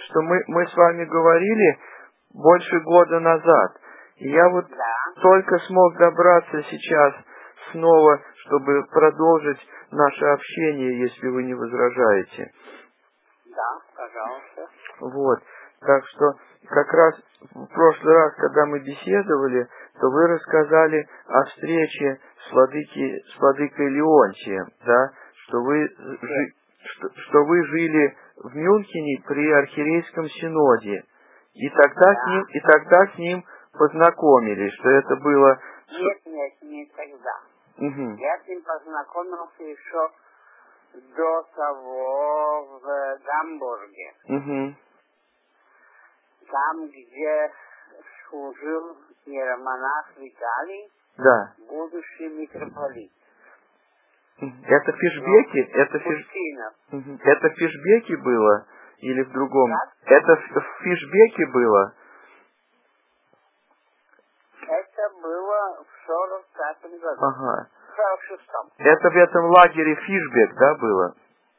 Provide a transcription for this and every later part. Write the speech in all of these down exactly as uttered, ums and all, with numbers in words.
что мы, мы с вами говорили больше года назад. И я вот Да. только смог добраться сейчас снова, чтобы продолжить наше общение, если вы не возражаете. Да, пожалуйста. Вот. Так что как раз в прошлый раз, когда мы беседовали, то вы рассказали о встрече с, владыки, с владыкой Леонтием, да, что вы, жи, что, что вы жили в Мюнхене при архиерейском синоде, и тогда, Да. с ним, и тогда с ним познакомились, что это было... Нет, нет, не тогда. Угу. Я с ним познакомился еще до того в Гамбурге. Угу. Там, где служил иеромонах Виталий, Да. будущий митрополит. Это в Фишбеке? Ну, это, фиш... Пустинов. это в Фишбеке было? Или в другом? Как? Это в, в Фишбеке было? Это было в сорок пятом году. Ага. В сорок шестом. Это в этом лагере Фишбек, да, было?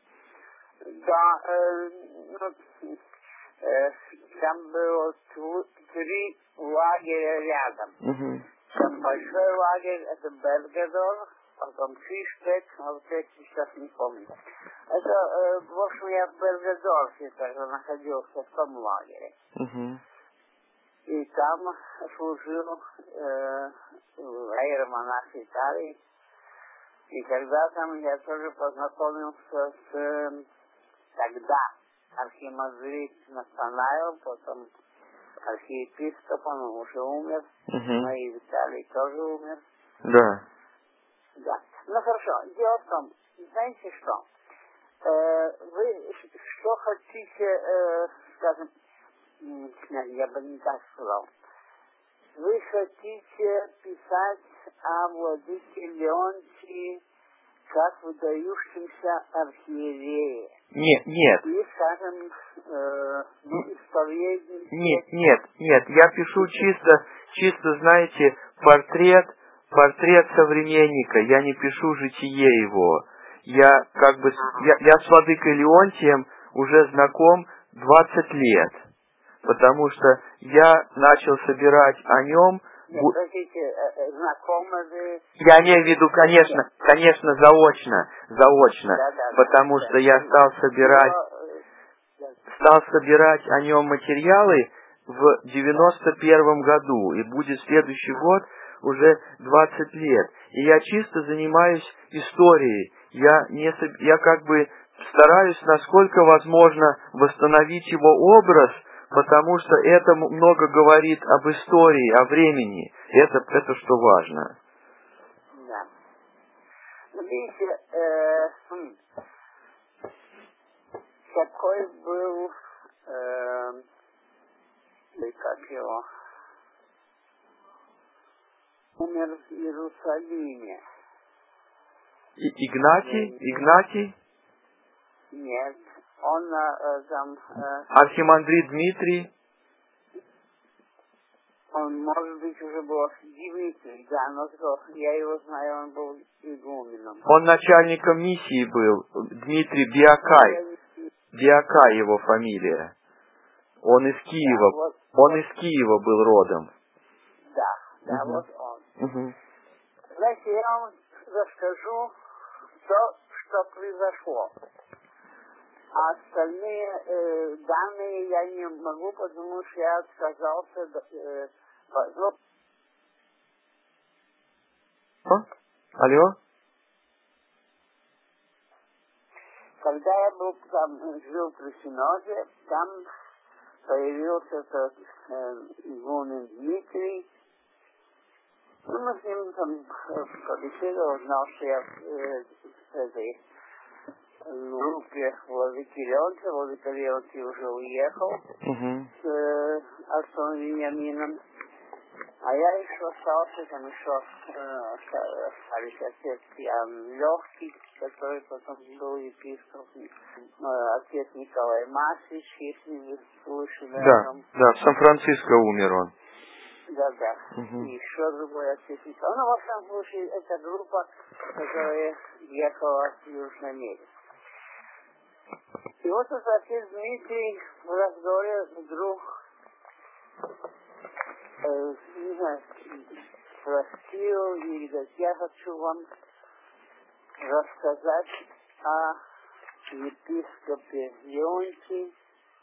Да, э, ну, э, там было тв- три лагеря рядом. Угу. Там большой лагерь, это Бергедор, потом Фишбек, а вот эти сейчас не помню. Это, э, в общем, я в Бергедорфе тогда находился, в том лагере. Угу. И там служил э, иеромонах Виталий. И когда там я тоже познакомился с э, тогда архимандрит Нафанаил, потом архиепископом, он уже умер, Угу. но и Виталий тоже умер. Да. Да. Ну хорошо, дело в том, знаете что, э, вы ш- что хотите, э, скажем, м, я бы не так сказал, вы хотите писать о владыке Леонтии как выдающемся архиерее. Нет, нет. И, скажем, э, ну, исповедник. Нет, нет, нет. Я пишу чисто, чисто, знаете, портрет, портрет современника. Я не пишу житие его. Я как бы, с- я, я с владыкой Леонтием уже знаком двадцать лет. Потому что я начал собирать о нем. Нет, простите, э, э, знакомы вы? Я имею в виду, конечно, конечно, заочно, заочно, Да, да, потому да, что да. я стал собирать, Но, э, да. стал собирать о нем материалы в девяносто первом году, и будет следующий год уже двадцать лет. И я чисто занимаюсь историей. Я не, соб- я как бы стараюсь, насколько возможно, восстановить его образ, потому что это м- много говорит об истории, о времени. Это, это что важно. Да. Ну, видите, э, хм, какой был, э, и как его, умер в Иерусалиме. И- Игнатий, Игнатий, Нет, он э, там, э, архимандрит Дмитрий, он, может быть, уже был Дмитрий, да, но то, я его знаю, он был игуменом. он начальником миссии был, Дмитрий Биакай, Биакай его фамилия. Он из Киева, Да, вот, он из Киева был родом. да, да, Мгм. вот он. Мгм. Знаете, я вам расскажу то, что произошло. А остальные э, данные я не могу, потому что я отказался. Э, по- ну, О, алло? когда я был там, э, жил при Синоде, там появился этот э, игумен Дмитрий. Ну, мы с ним там э, побеседовал, знал, что я э, в этой группе владыки Леонтия. Владыка Леонтий уже уехал Угу. с э, отцом Вениамином. А я еще остался, там еще э, остались отец Ян Легкий, который потом был епископ, э, отец Николай Масич, если вы слышали о Да, нем. да, в Сан-Франциско умер он. Да, да. Мгм. И еще другой отец Николай. Ну, во всяком случае, это группа, которая ехала в Южной Америке. И вот этот отец Дмитрий, в разговоре вдруг, э, не знаю, спросил, или говорит, я хочу вам рассказать о епископе Леонтии.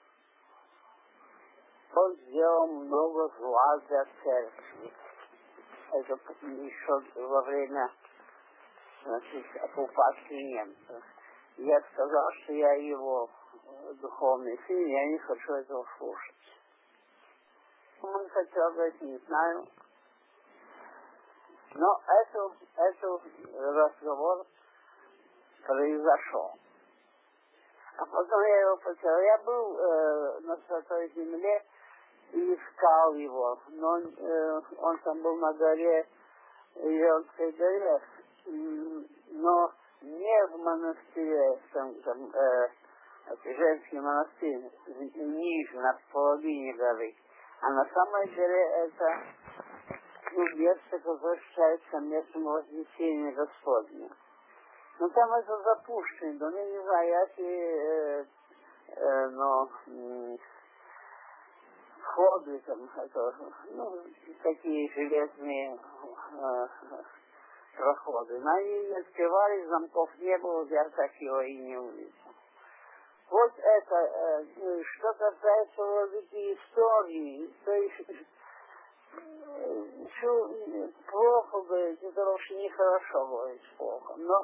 Он сделал много зла для церкви. Это еще во время, значит, оккупации немцев. Я сказал, что я его духовный сын, я не хочу этого слушать. Он хотел говорить, не знаю. Но это, это разговор произошел. А потом я его потерял. Я был э, на Святой Земле и искал его. Но э, он там был на горе, Ионской горе. Но не в монастыре, там, там э, женский монастырь, ниже, на половине горы. А на самой горе это ну, место, которое считается местом Вознесения Господня. Но там это запущено, ну, не знаю, эти, э, э, но, э, входы там, это, ну, такие железные э, проходы. Но они не открывались, замков не было, я так его и не увидел. Вот это, э, что касается вот этой истории, то есть, что плохо говорить, это вообще нехорошо говорить плохо, но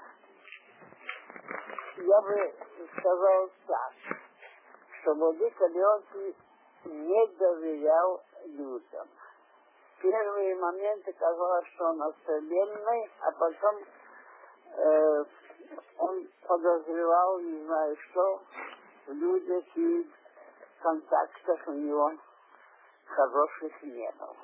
я бы сказал так, что владыка Леонтий не доверял людям. В первые моменты казалось, что он особенный, а потом э, он подозревал, не знаю что, в людях и контактах у него хороших не было.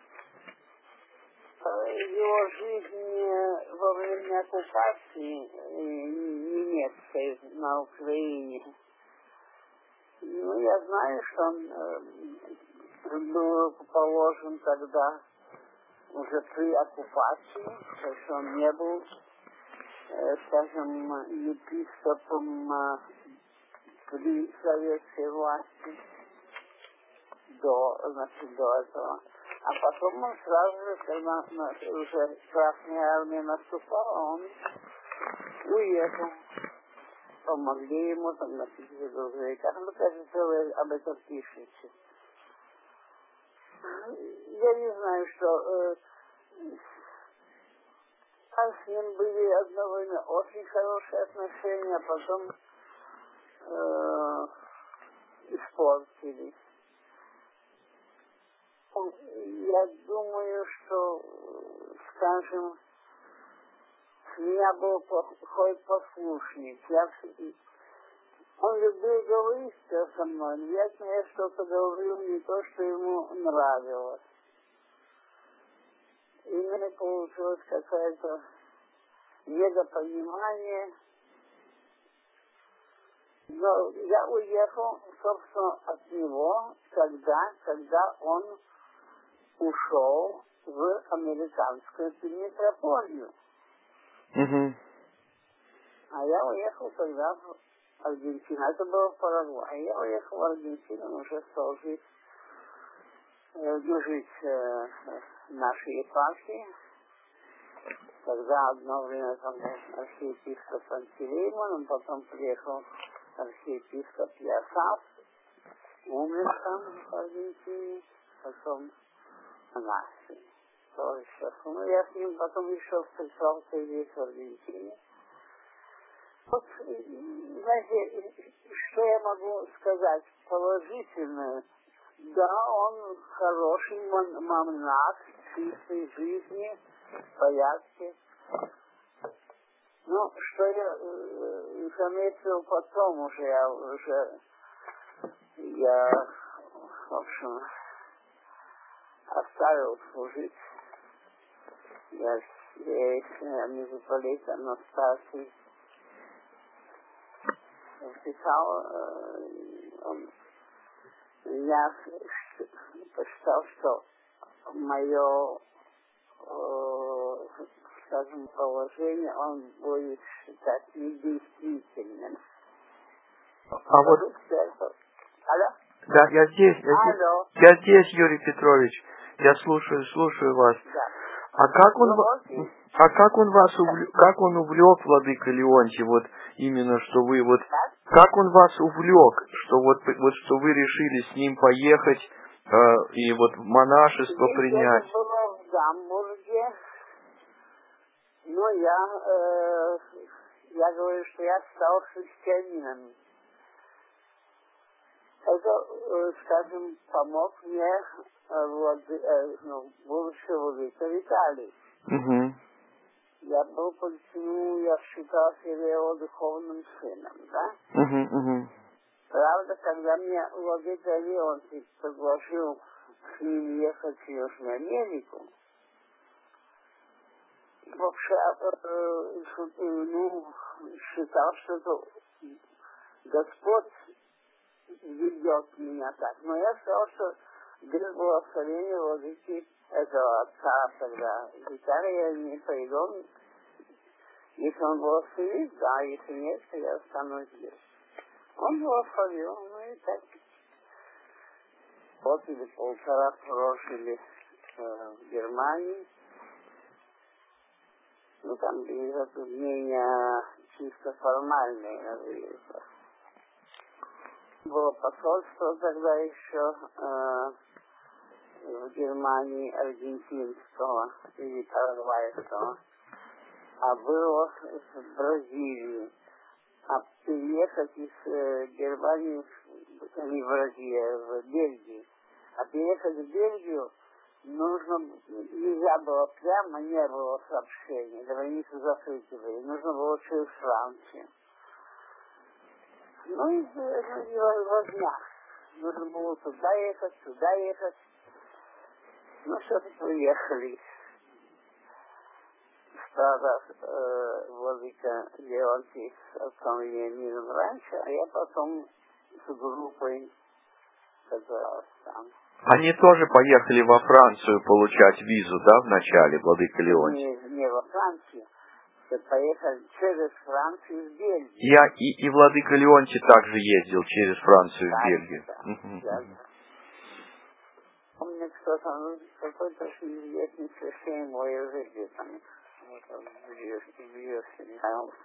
Его жизнь во время оккупации немецкой на Украине. Ну, я знаю, что он был положен тогда уже при оккупации, то есть он не был, скажем, епископом при советской власти до, значит, до этого. А потом он сразу же, когда уже Красная Армия наступала, он уехал. Помогли ему там на каких-то грузовиках. Ну, кажется, вы об этом пишете. Я не знаю, что... Э, с ним были одно время очень хорошие отношения, а потом э, испортились. Я думаю, что, скажем, у меня был плохой послушник. Я, он любил говорить со мной, но я, я что-то говорил не то, что ему нравилось. И у меня получилось какое-то недопонимание. Но я уехал, собственно, от него, когда, когда он ушел в американскую метрополию. Mm-hmm. А я уехал тогда в Аргентину. Это было в Парагвае. Я уехал в Аргентину, уже стал жить, э, жить э, нашей епархии. Тогда одно время там был архиепископ Антилеймон, потом приехал архиепископ Ясав, умер там в Аргентине, потом Анасий. Ну, я с ним потом еще встречался здесь в Аргентине. Вот, знаете, что я могу сказать положительное? Да, он хороший монах, чистой жизни, в порядке. Ну, что я э, заметил потом уже, я уже, я, в общем, оставил служить. Я митрополит Анастасий писал, он, я посчитал, что мое, скажем, положение он будет считать недействительным. А вот... Алло? Да, я здесь, я здесь, Алло. я здесь, Юрий Петрович. Я слушаю, слушаю вас. Да. А как он, Ну, ва- вот и- а как он вас увлек, как он увлек, владыка Леонтий, вот именно, что вы вот, Так? как он вас увлек, что вот, вот что вы решили с ним поехать э, и вот монашество Здесь принять? это было в Гамбурге. Но я, э, я говорю, что я стал христианином. Это, э, скажем, помог мне э, влады, э, ну, будущий владыка Виталий. Угу. Я был, почему я считал себя его духовным сыном, да? Угу, угу. Правда, когда мне владыка Леонтий предложил с ним ехать в Южную Америку, вообще, э, ш- э, ну, считал, что это Господь ведет меня так. Но я сказал, что без благословения владыки этого отца тогда Виталия я не пойду. Если он благословит, да, если нет, то я останусь здесь. Он благословил, ну и так. Год или полтора прожили э, в Германии. Ну, там были затруднения чисто формальные на выездах. Было посольство тогда еще э, в Германии аргентинского или парагвайского, а было в Бразилии. А переехать из э, Германии, в- не в Бразилию, в Бельгию, а переехать в Бельгию нужно, нельзя было прямо, не было сообщения, границы закрыты были, нужно было через Францию. Ну и э, возня. Нужно было туда ехать, сюда ехать. Ну, все-таки уехали. Правда, э, владыка Леонтий с отцом Вениамином раньше, а я потом с группой оказалась там. Они тоже поехали во Францию получать визу, да, вначале, владыка Леонтий? Не, не во Францию, а поехали через Францию в Бельгию. Я и, и владыка Леонтий также ездил через Францию в Да, Бельгию. да, Мгм, да, мгм. да. Помню, кто-то, ну, какой-то известный священник мой язык там, вот он в Бьюсе,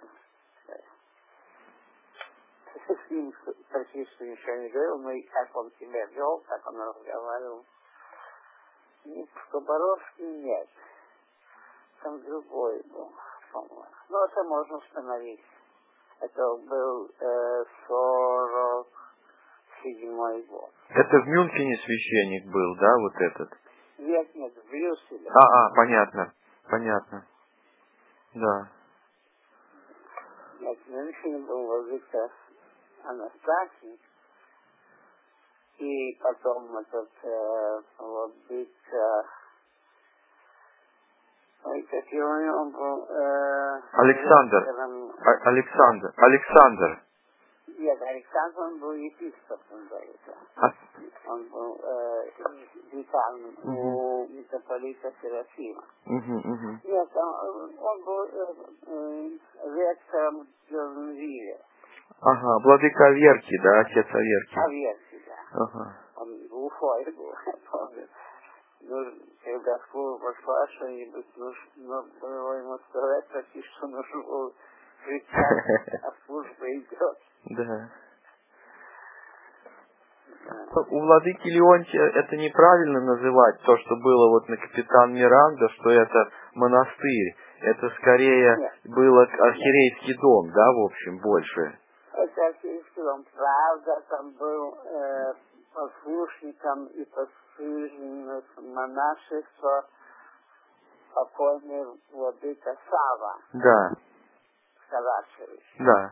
с ним практически ничего не говорил, но и как он себя вел, как он разговаривал. И в Скоборовске нет. Там другой был, по-моему. Ну, это можно установить. Это был э, сорок седьмой год. Это в Мюнхене священник был, да, вот этот? Нет, нет, в Брюсселе. А, а, понятно, понятно. Да. Нет, в Мюнхене был владыка Анастасий. И потом этот э, владыка... Ой, как его, он был... Э, Александр. ректором. А- Александр. Александр. Нет, Александр, он был епископом, говорится. А- Он был э, викарным Мгм. у митрополита Серафима. Мгм, мгм. Нет, он, он был э, э, ректором в Джонвилле. Ага, владыка Аверки, да, отец Аверки. Аверки, да. Ага. Он глухой был, я помню. Ну, когда служба пошла, что-нибудь нужно было ему сказать, почти что нужно было кричать, а служба идет. Да. Да. У владыки Леонтия это неправильно называть, то, что было вот на Капитан Миранда, что это монастырь. Это скорее Нет. было архиерейский дом, да, в общем, больше. Это архиерейский дом, правда, там был э, послушником и послужником монашества покойный владыка Сава Да, Савашевич. да.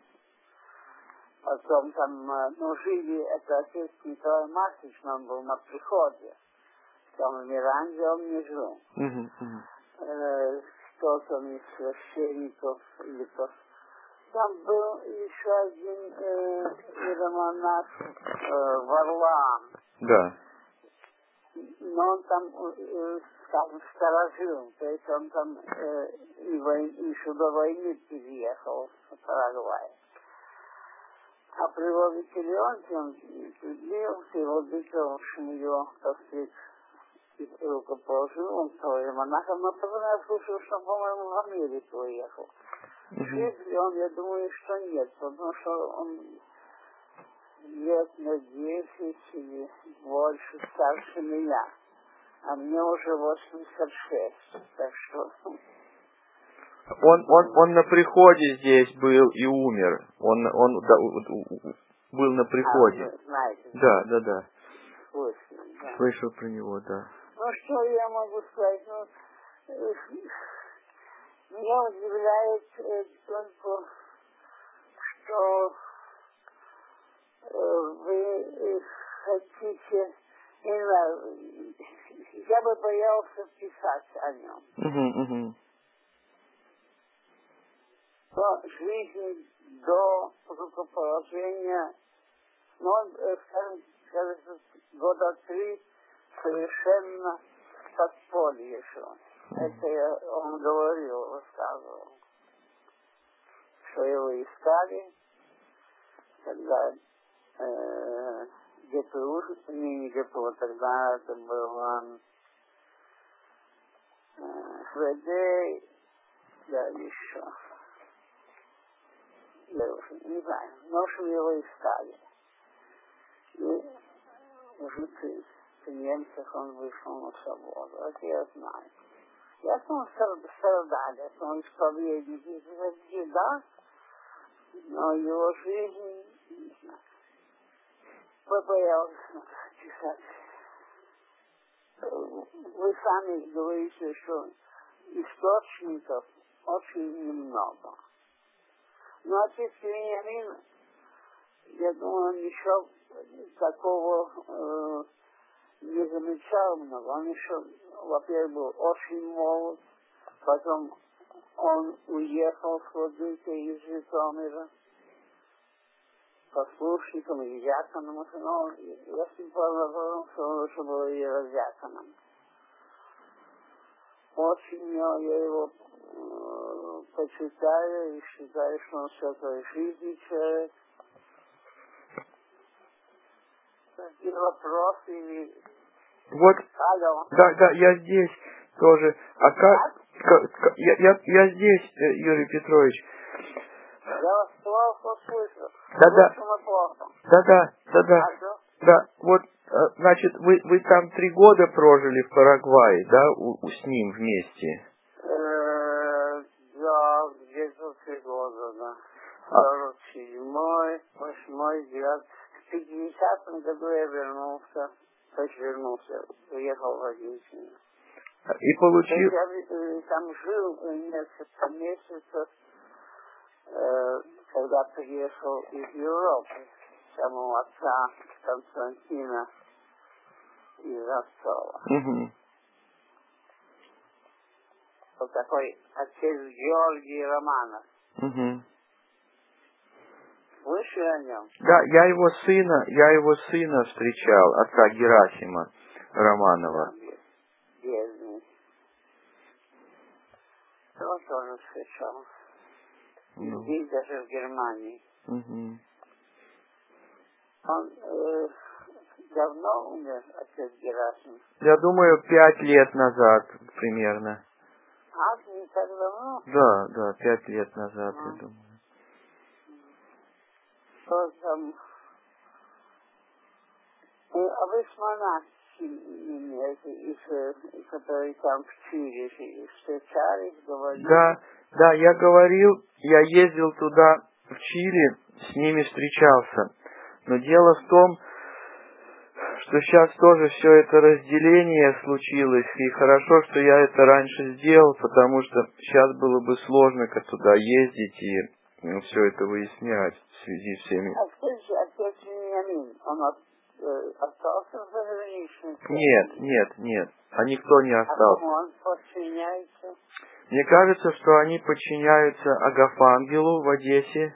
Потом там, э, ну, жили, это отец Николай Маркович, но он был на приходе. Там в Миранде он не жил. Мгм, мгм. Э, кто-то из священников или пос... Там был еще один э, иеромонах э, Варлаам. Да. Но он там, э, скажем, сторожил. То есть он там э, и вой... еще до войны переехал в Парагвай. А при Владыке Леонтии он длился, и Владыка его, так сказать, рукоположил, он своим монахом, но потом я слышал, что, по-моему, в Америку уехал. Жив ли он, я думаю, что нет, потому что он лет на десять или больше старше меня, а мне уже восемьдесят шесть, так что... Он, он, он на приходе здесь был и умер. Он, он да, был на приходе. А, вы знаете, да, да, да. Слышал, да. Слышал про него, да. Ну, что я могу сказать? Ну, э, меня удивляет э, только, что э, вы э, хотите, не знаю, я бы боялся писать о нем. Угу, угу. Но жизнь до рукоположения, ну, он, э, скажем, скажем, года три совершенно в подполье шел. Это я, он говорил, рассказывал, что его искали, когда э, ГПУ, не, не ГПУ, тогда это был он, э, ФВД, да, еще. Я уже не знаю, но что его искали. И уже при, при немцах он вышел на свободу, это я знаю. Я сам страдали, он исповедник, это беда, но его жизнь, не знаю, побоялся писать. Вы сами говорите, что источников очень немного. Но отец Вениамин, я думаю, он еще такого э, не замечал много. Он еще, во-первых, был очень молод, потом он уехал с Владыкой из Житомира послушником и дьяконом. Но я с ним познакомился, что он уже был иеродьяконом. Очень я его э, почитаю и считаю, что он святой жизни человек. Какие вопросы или... Вот, Алло. да, да, я здесь тоже. А как, как, как я, я, я здесь, Юрий Петрович. Я вас плохо слышу. Да, да. Плохо. Да, да, да, да. Алло. Да, вот, значит, вы, вы там три года прожили в Парагвае, да, у, у, с ним вместе? Э, да, где-то три года, да. Сорок седьмой, восьмой, девятый. В пятидесятом году я вернулся, то есть вернулся, уехал в Аргентину. И получил... Я э, там жил несколько месяцев, э, когда приехал из Европы, самого отца Константина из Ростова. Угу. Вот такой отец Георгий Романов. Угу. Слышали о нем? Да, я его сына, я его сына встречал, отца Герасима Романова. Бедный. Его тоже встречал. Ну. Здесь, даже в Германии. Угу. Он э, давно умер, отец Герасим? Я думаю, пять лет назад примерно. А, не так давно? Да, да, пять лет назад, а. я думаю. Что там? Э, а вы с монахами, из, которые там в Чили встречались, говорили? Да, да, я говорил, я ездил туда, в Чили, с ними встречался. Но дело в том, что сейчас тоже все это разделение случилось, и хорошо, что я это раньше сделал, потому что сейчас было бы сложно как туда ездить и ну, все это выяснять в связи с всеми. А скажите, отец Вениамин, он от, э, остался в заграничной? Нет, нет, нет, а никто не остался. А кому он подчиняется? Мне кажется, что они подчиняются Агафангелу в Одессе.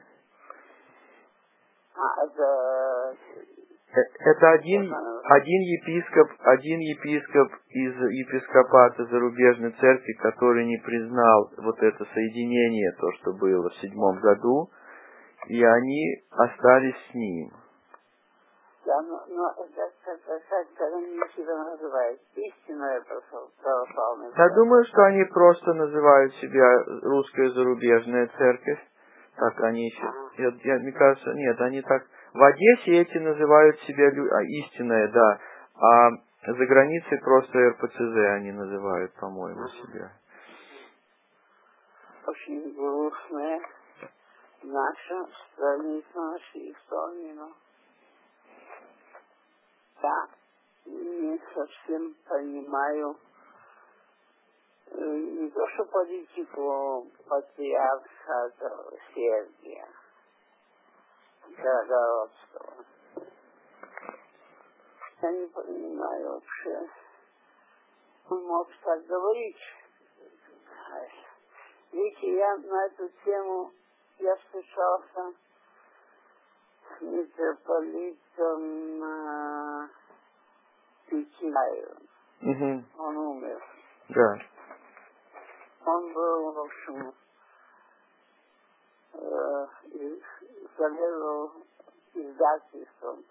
А, это... Это один, один епископ, один епископ из епископата зарубежной церкви, который не признал вот это соединение, то, что было в седьмом году, и они остались с ним. Да, но, но как, как, как, как они себя называют? Истинное православное. Я думаю, что они просто называют себя русская зарубежная церковь. Так они еще... Ага. Я, я, мне кажется, нет, они так... В Одессе эти называют себя лю- а, истинное, да. А за границей просто эр пэ цэ зэ они называют, по-моему, Ага. себя. Очень грустная наша страница нашей истории, но я не совсем понимаю э, не то, что политику патриарха Сергия Городского. Я не понимаю вообще, он мог так говорить. Видите, я на эту тему, я встречался с митрополитом э, Петинаевым. Угу. Он умер. Да. Он был, в общем, э, заведовал издательством.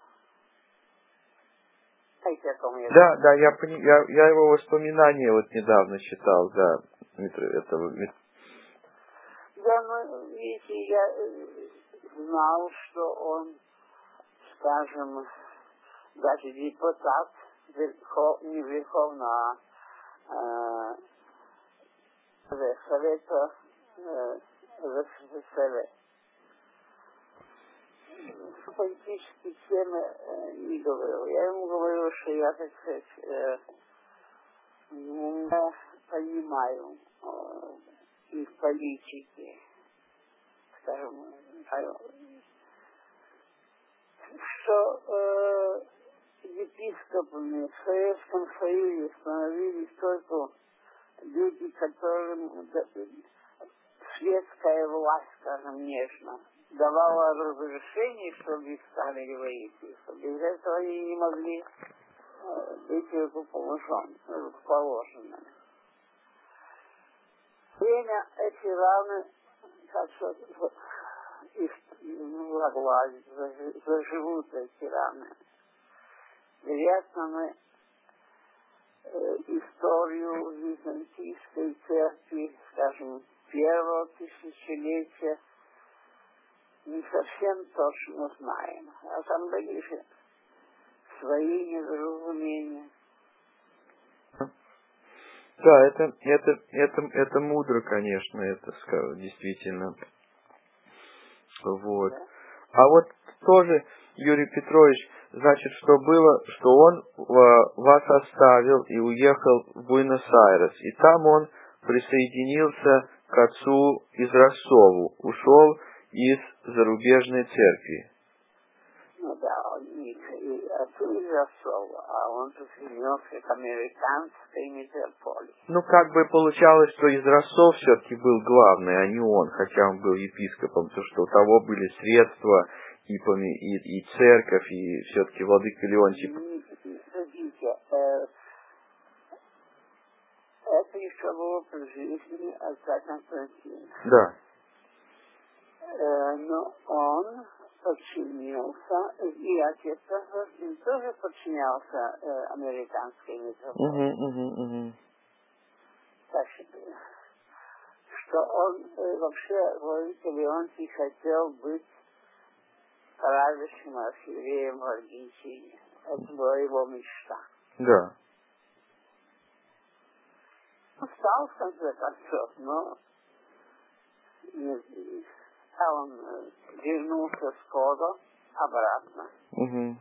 Знаете, о ком я говорю? Да, да, я, пони... я, я его воспоминания вот недавно читал, да, метро, этого мет- Да, ну, видите, я э, знал, что он, скажем, даже депутат верхов, не Верховного, а э, Совета э, РСФСР. Политические темы э, не говорил. Я ему говорил, что я, так сказать, э, не понимаю э, их политики, скажем, что э, епископами в Советском Союзе становились только люди, которым светская власть, скажем, нежно давала разрешение, чтобы их ставили во епископы. Без этого они не могли э, быть рукоположенными. Время эти раны, как что их загладить, заживут эти раны. Вероятно, мы э, историю византийской церкви, скажем, первого тысячелетия не совсем точно знаем. А там были же свои недоразумения. Да, это, это, это, это мудро, конечно, это ска- действительно. Вот. Да? А вот тоже, Юрий Петрович, значит, что было, что он э, вас оставил и уехал в Буэнос-Айрес, и там он присоединился к отцу из Ростову, ушел из зарубежной церкви. Ну да, он не отцу из Ростова, а он присоединился к американской метрополии. Ну, как бы получалось, что из Ростов все-таки был главный, а не он, хотя он был епископом, потому что у того были средства и, поми- и, и церковь, и все-таки владыка Леонтий. Смотрите, э, это еще было при жизни отца Константина. Да. Э, но он подчинился, и отец Константин тоже подчинялся э, американской метрополии. Угу, угу, угу. Так что, что он э, вообще, владыка Леонтий, хотел быть правящим архиереем в Аргентине. Это была его мечта. Да. Он стал, в конце концов, но не, а он э, вернулся скоро обратно. Угу.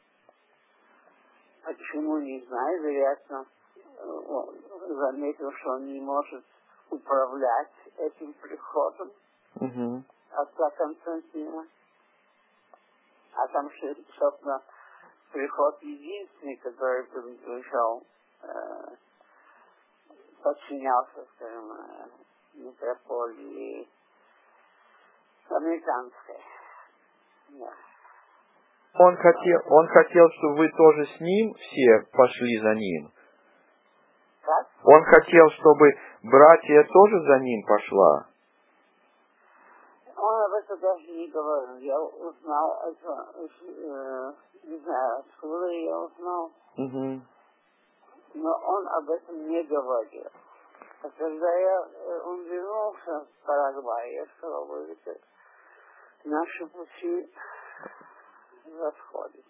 Почему, не знаю, вероятно, он заметил, что он не может управлять этим приходом Угу. отца Константина. А там, собственно, приход единственный, который пришел, э, подчинялся, скажем, э, метрополии американской. Да. Он хотел, он хотел, чтобы вы тоже с ним все пошли за ним. Как? Он хотел, чтобы братья тоже за ним пошла. Он об это даже не говорю. Я узнал это, э, не знаю, откуда я узнал, Угу. но он об этом не говорил. А когда я, э, он вернулся в Парагвай, я сказал, говорите, наши пути расходятся.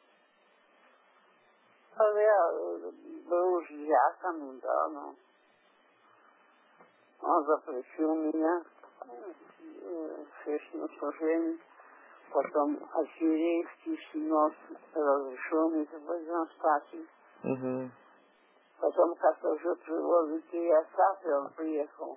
А я э, был уж дьяконом, да, но он запретил меня э, священнослужение. Потом Архиерейский синод разрешил мне в статус. Угу. Потом как-то уже привел Виктория Сафи, он приехал.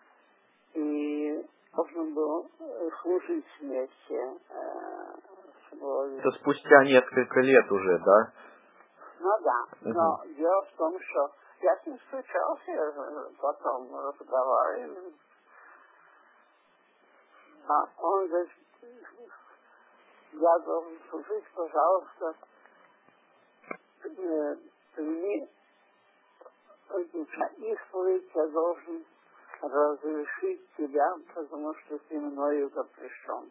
И должен был э, служить вместе. Э, с Это спустя несколько лет уже, да? Ну да, но Угу. дело в том, что я с ним встречался, э, потом разговаривали. А он говорит, я должен служить, пожалуйста, э, прими эту исповедь, я должен разрешить тебя, потому что ты мною запрещен.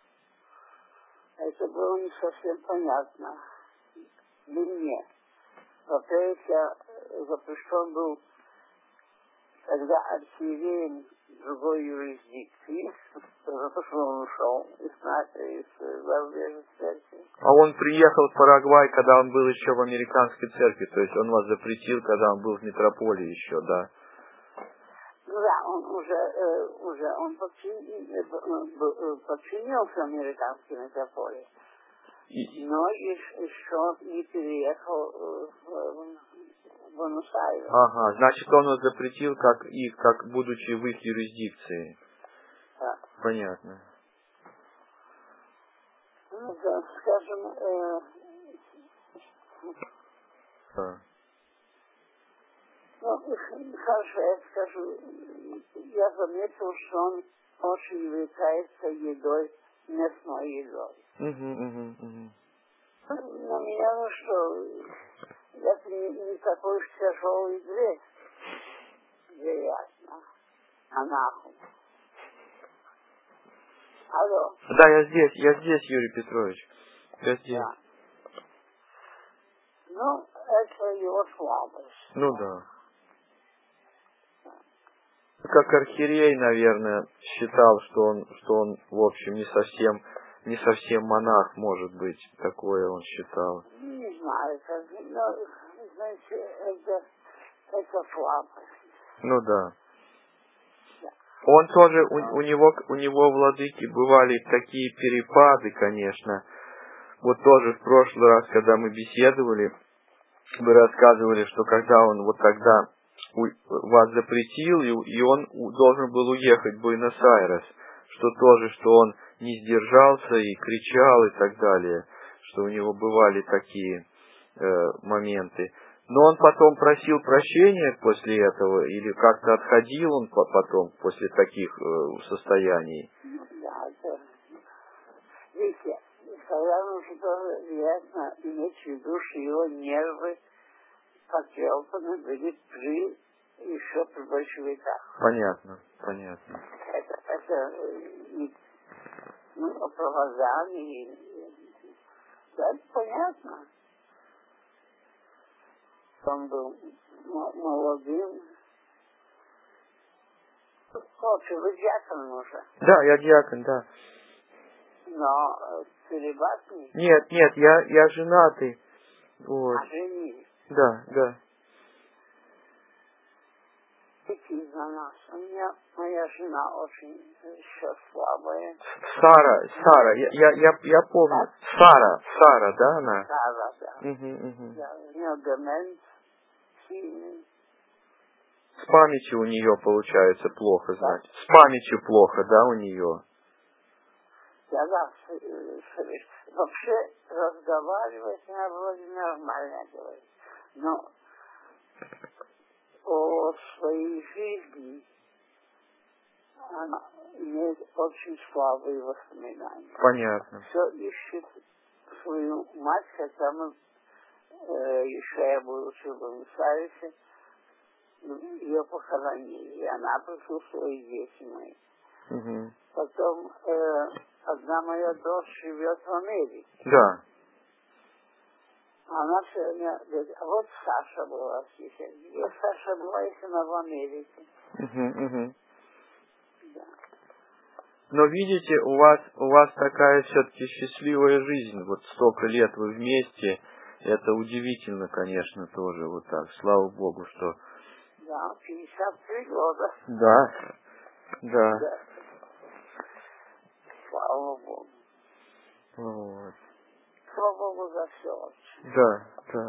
Это было не совсем понятно для меня. Во-первых, я запрещен был, когда архиереем другой юрисдикции, потому что он ушел из нашей, из зарубежной церкви. А он приехал в Парагвай, когда он был еще в американской церкви, то есть он вас запретил, когда он был в метрополии еще, да? Ну да, он уже, э, уже он подчинился, подчинился американской метрополии. И... Но еще не переехал в Буэнос-Айрес. Ага, значит, он вас запретил, как и как будучи в их юрисдикции. Да. Понятно. Ну, да, скажем, э, Да. ну, хорошо, я скажу, я заметил, что он очень увлекается едой, местной едой. Угу, угу, угу. На меня, ну что, это не, не такой уж тяжелый грех, вероятно, а нахуй. Алло. Да, я здесь, я здесь, Юрий Петрович. Я здесь. Да. Ну, это его слабость. Ну да. Как архиерей, наверное, считал, что он, что он, в общем, не совсем, не совсем монах, может быть, такое он считал. Не знаю, как, но, знаете, это, это слабость. Ну да. Да. Он тоже, у, у него, у него, владыки, бывали такие перепады, конечно. Вот тоже в прошлый раз, когда мы беседовали, вы рассказывали, что когда он вот тогда у, вас запретил, и, и он у, должен был уехать в Буэнос-Айрес, что тоже, что он не сдержался и кричал и так далее, что у него бывали такие э, моменты. Но он потом просил прощения после этого, или как-то отходил он потом после таких э, состояний? Да, это... Видите, когда нужно тоже вероятно иметь в виду, что его нервы потрепаны были при еще при большевиках. Понятно, понятно. Это, это и, ну, оправдание. Да, это понятно. Он был молодым. Слушай, вы дьякон уже. Да, я дьякон, да. Но целибатный. Нет, нет, я, я женатый. Вот. А женились. Да, да. Идти за нас. У меня моя жена очень еще слабая. Сара, Сара, я, я, я, я помню. Сара, Сара, да, она? Сара, да. Угу, угу. Да, у нее демент сильный. С памятью у нее получается плохо, значит. С памятью плохо, да, у нее? Я, да, с, с, вообще разговаривать она вроде нормально говорит. Но о своей жизни она имеет очень слабые воспоминания. Понятно. Все ищет свою мать, хотя мы э, еще я был в Буэнос-Айресе, ее похоронили, и она присутствовала, и дети мои. Угу. Потом э, одна моя дочь живет в Америке. Да. Она все время говорит, а вот Саша была здесь. Где Саша была, если она в Америке? Угу, угу. Да. Но видите, у вас, у вас такая все-таки счастливая жизнь. Вот столько лет вы вместе. Это удивительно, конечно, тоже вот так. Слава Богу, что... Да, пятьдесят три года. Да, да. Да. Слава Богу. Вот. Слава Богу за все. Да, да.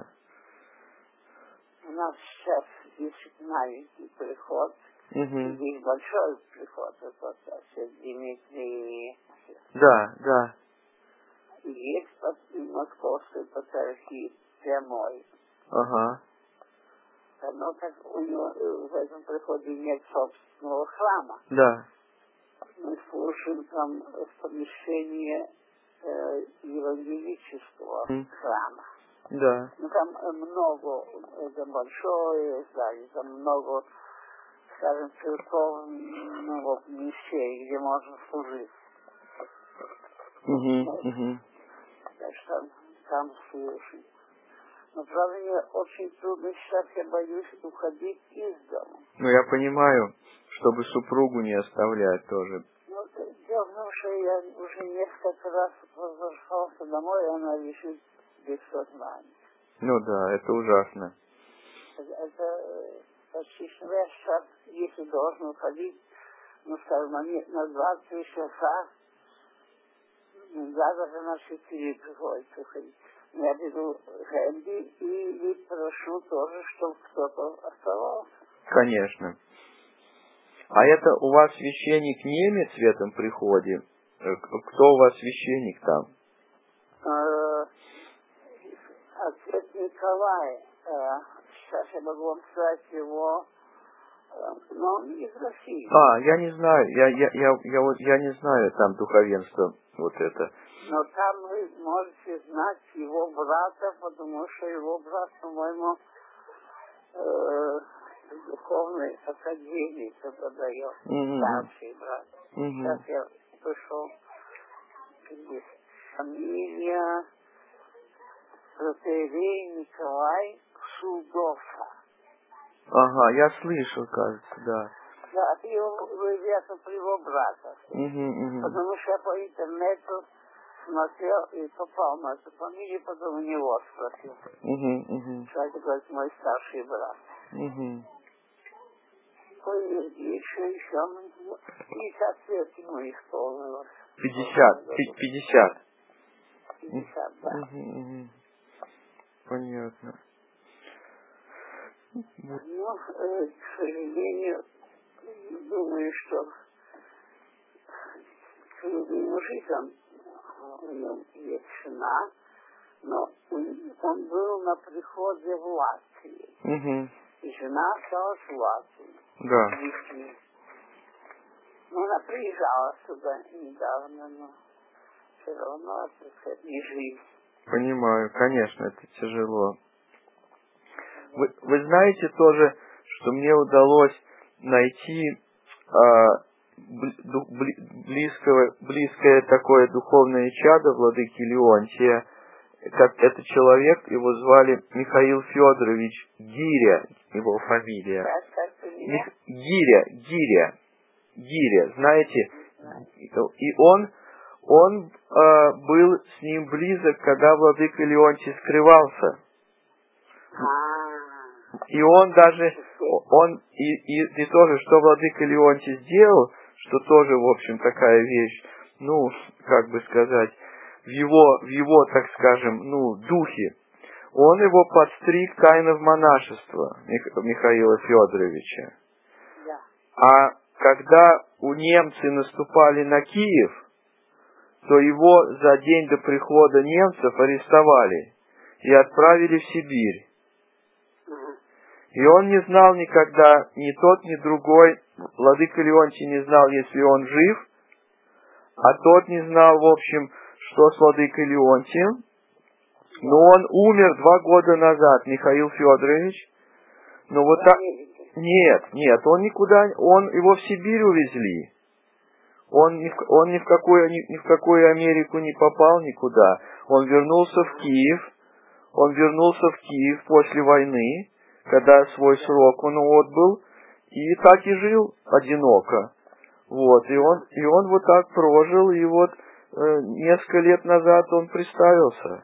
У нас сейчас есть маленький приход. Угу. Есть большой приход. Это отец Дмитрий. Да, да. И есть под московской патриархии прямой. Ага. Но как у него в этом приходе нет собственного храма. Да. Мы служим там в помещении э, евангелического Mm. храма. Да. Ну, там много, это большое здание, там много, скажем, церковного помещения, где можно служить. Угу, Вот. угу. Так что там, там служим. Но, правда, мне очень трудно сейчас, я боюсь уходить из дома. Ну, я понимаю, чтобы супругу не оставлять тоже. Ну, дело в том, что я уже несколько раз возвращался домой, и она лежит без сознания. Ну да, это ужасно. Это, это почти что я сейчас, если должен уходить, ну, скажем, на, на два-три часа, иногда даже на четыре приходится уходить. Я беру Хэнди и, и прошу тоже, чтобы кто-то оставался. Конечно. А это у вас священник немец в этом приходе? Кто у вас священник там? Э, Отец Николай, э, сейчас я могу вам сказать его, э, но он из России. А, я не знаю, я, я, я, я, вот, я не знаю там духовенство вот это. Но там вы можете знать его брата, потому что его брат, по-моему, э, в духовной академии преподает, Mm-hmm. старший брат. Mm-hmm. Сейчас я пришел, здесь фамилия протоиерей Николай Шудофа. Ага, я слышал, кажется, да. Да, это его, ребята, его брата. Mm-hmm, mm-hmm. Потому что я по интернету смотрел и попал на эту фамилию, потом у него спросил. Mm-hmm, mm-hmm. Что это, говорит, мой старший брат. Mm-hmm. Ой, еще, еще, пятьдесят лет ему исполнилось. Пятьдесят, пятьдесят. Пятьдесят, да. Угу, угу. Понятно. Ну, э, к сожалению, думаю, что к любимому жизнь у него есть жена, но он был на приходе в Латвии. Угу. И жена осталась в Латвии. Да. Ну, она приезжала сюда недавно, но все равно это не жизнь. Понимаю, конечно, это тяжело. Вы, вы знаете тоже, что мне удалось найти э, близкого, близкое такое духовное чадо владыки Леонтия. Как этот человек, его звали Михаил Федорович Гиря, его фамилия. Как, как Мих... Гиря, Гиря, Гиря, знаете, и он, он э, был с ним близок, когда владыка Леонтий скрывался. И он даже, он, и, и, и тоже, что владыка Леонтий сделал, что тоже, в общем, такая вещь, ну, как бы сказать, в его, в его, так скажем, ну, духе, он его подстриг тайно в монашество, Мих, Михаила Федоровича. Да. А когда у немцы наступали на Киев, то его за день до прихода немцев арестовали и отправили в Сибирь. И он не знал никогда, ни тот, ни другой, владыка Леонтий не знал, если он жив, а тот не знал, в общем, что с владыкой Леонтием. Но он умер два года назад, Михаил Федорович. Но вот так... Нет, нет, он никуда... Он его в Сибирь увезли. Он ни в, он ни в какую ни, ни в какую Америку не попал никуда. Он вернулся в Киев. Он вернулся в Киев после войны, когда свой срок он отбыл, и так и жил одиноко. Вот, и он, и он вот так прожил, и вот э, несколько лет назад он приставился.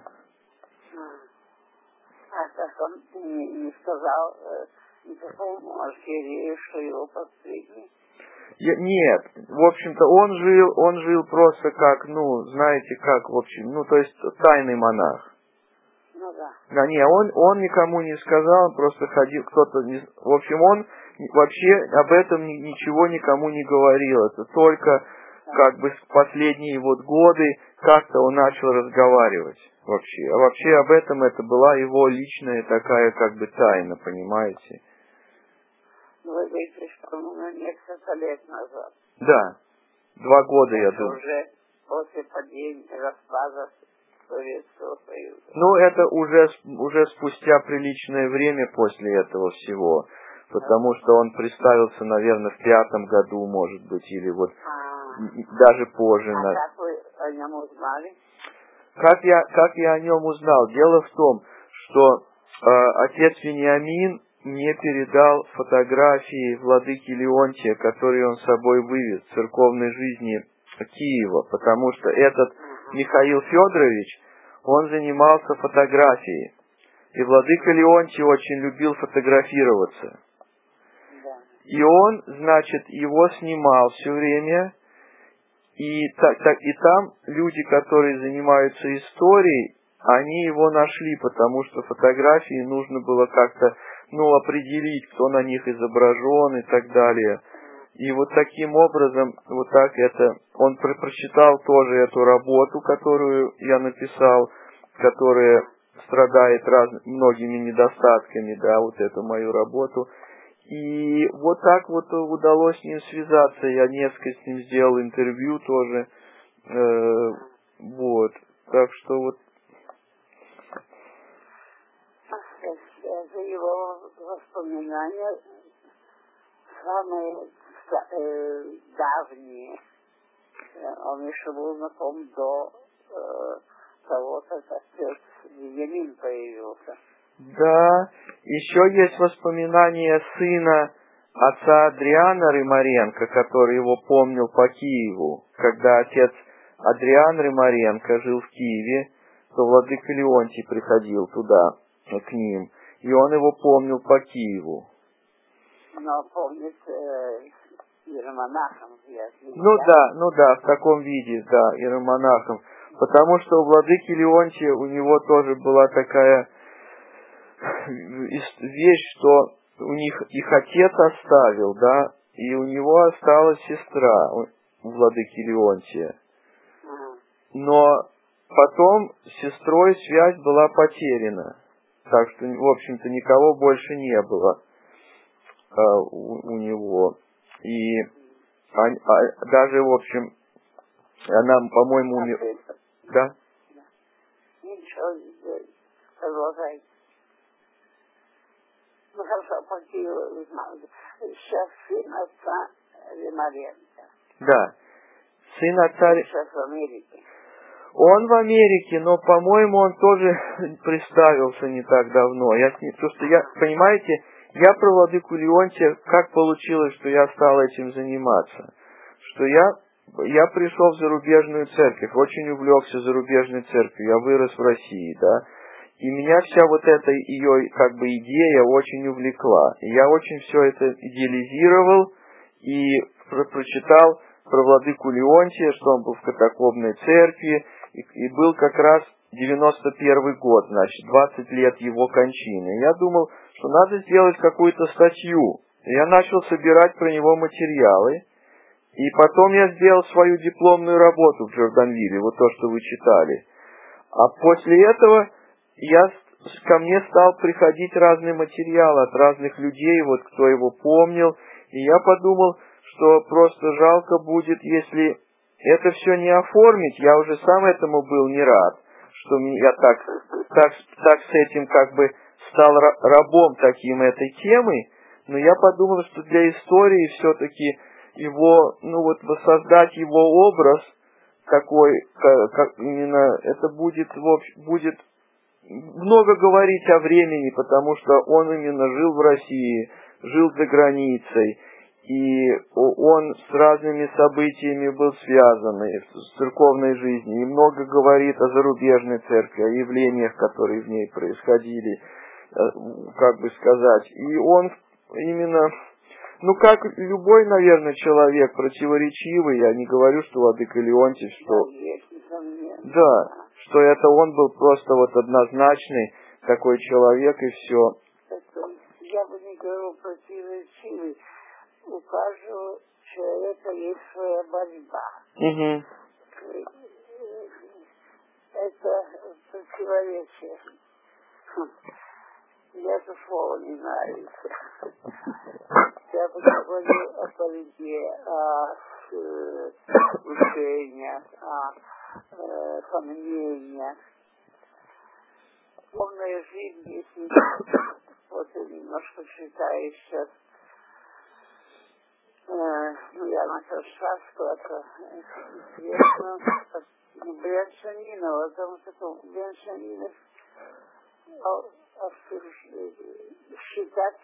А так он не, не сказал э, никакому архиерею, что его последний? Я, нет, в общем-то, он жил, он жил просто как, ну, знаете, как, в общем, ну, то есть тайный монах. Ну да. Да, не, он, он никому не сказал, он просто ходил, кто-то, не, в общем, он вообще об этом ни, ничего никому не говорил. Это только, как бы, в последние вот годы как-то он начал разговаривать вообще. А вообще об этом это была его личная такая, как бы, тайна, понимаете? Вы говорите, что ну, несколько лет назад. Да, два года, это я думаю. Уже после падения, распада Советского Союза. Ну, это уже, уже спустя приличное время после этого всего. Потому что он представился, наверное, в пятом году, может быть, или вот а, даже позже. А на... как вы о нем узнали? Как я, как я о нем узнал? Дело в том, что э, отец Вениамин мне передал фотографии владыки Леонтия, которые он с собой вывез в церковной жизни Киева, потому что этот uh-huh. Михаил Федорович, он занимался фотографией. И владыка Леонтий очень любил фотографироваться. И он, значит, его снимал все время, и, так, так, и там люди, которые занимаются историей, они его нашли, потому что фотографии нужно было как-то, ну, определить, кто на них изображен и так далее. И вот таким образом, вот так это, он про- прочитал тоже эту работу, которую я написал, которая страдает раз, многими недостатками, да, вот эту мою работу. И вот так вот удалось с ним связаться. Я несколько с ним сделал интервью тоже. Э, вот. Так что вот. За его воспоминания самые э, давние. Он еще был знаком до э, того, как отец Вениамин появился. Да, еще есть воспоминания сына отца Адриана Рымаренко, который его помнил по Киеву. Когда отец Адриан Рымаренко жил в Киеве, то владыка Леонтий приходил туда, к ним, и он его помнил по Киеву. Но помнит э, иеромонахом. Ну да, ну да, в таком виде, да, иеромонахом. Потому что у владыки Леонтия у него тоже была такая вещь, что у них их отец оставил, да, и у него осталась сестра, у владыки Леонтия. Но потом с сестрой связь была потеряна. Так что, в общем-то, никого больше не было а, у, у него. И а, а, даже, в общем, она, по-моему, умерла. Да? Ничего, продолжайте. Ну хорошо, какие вы знаете. Сейчас сын отца Рымаренко. Да. Сын отца... Сейчас в Америке. Он в Америке, но, по-моему, он тоже представился не так давно. Я, потому что я, понимаете, я про владыку Леонтия, как получилось, что я стал этим заниматься? Что я, я пришел в зарубежную церковь, очень увлекся зарубежной церковью, я вырос в России, да. И меня вся вот эта ее, как бы, идея очень увлекла. И я очень все это идеализировал и про- прочитал про владыку Леонтия, что он был в катакомбной церкви, и, и был как раз девяносто первый год, значит, двадцать лет его кончины. И я думал, что надо сделать какую-то статью. И я начал собирать про него материалы, и потом я сделал свою дипломную работу в Джорданвилле, вот то, что вы читали. А после этого я, ко мне стал приходить разный материал от разных людей, вот кто его помнил, и я подумал, что просто жалко будет, если это все не оформить. Я уже сам этому был не рад, что я так, так, так с этим как бы стал рабом таким этой темы, но я подумал, что для истории все-таки его, ну вот воссоздать его образ такой, как, как именно это будет, в общем, будет много говорить о времени, потому что он именно жил в России, жил за границей, и он с разными событиями был связан с церковной жизнью, и много говорит о зарубежной церкви, о явлениях, которые в ней происходили, как бы сказать. И он именно, ну как любой, наверное, человек, противоречивый, я не говорю, что владыка Леонтий, что... Да, что это он был просто вот однозначный такой человек, и все. Я бы не говорил противоречивый. У каждого человека есть своя борьба. Угу. Это противоречие. Я это слово не знаю. Я бы говорил о борьбе, о учениях, о э, сомнениях. Полная жизнь, если вот я немножко читаю сейчас, э, ну я начал шашку, это интересно, Бряншанинова, потому что Бряншанинов считать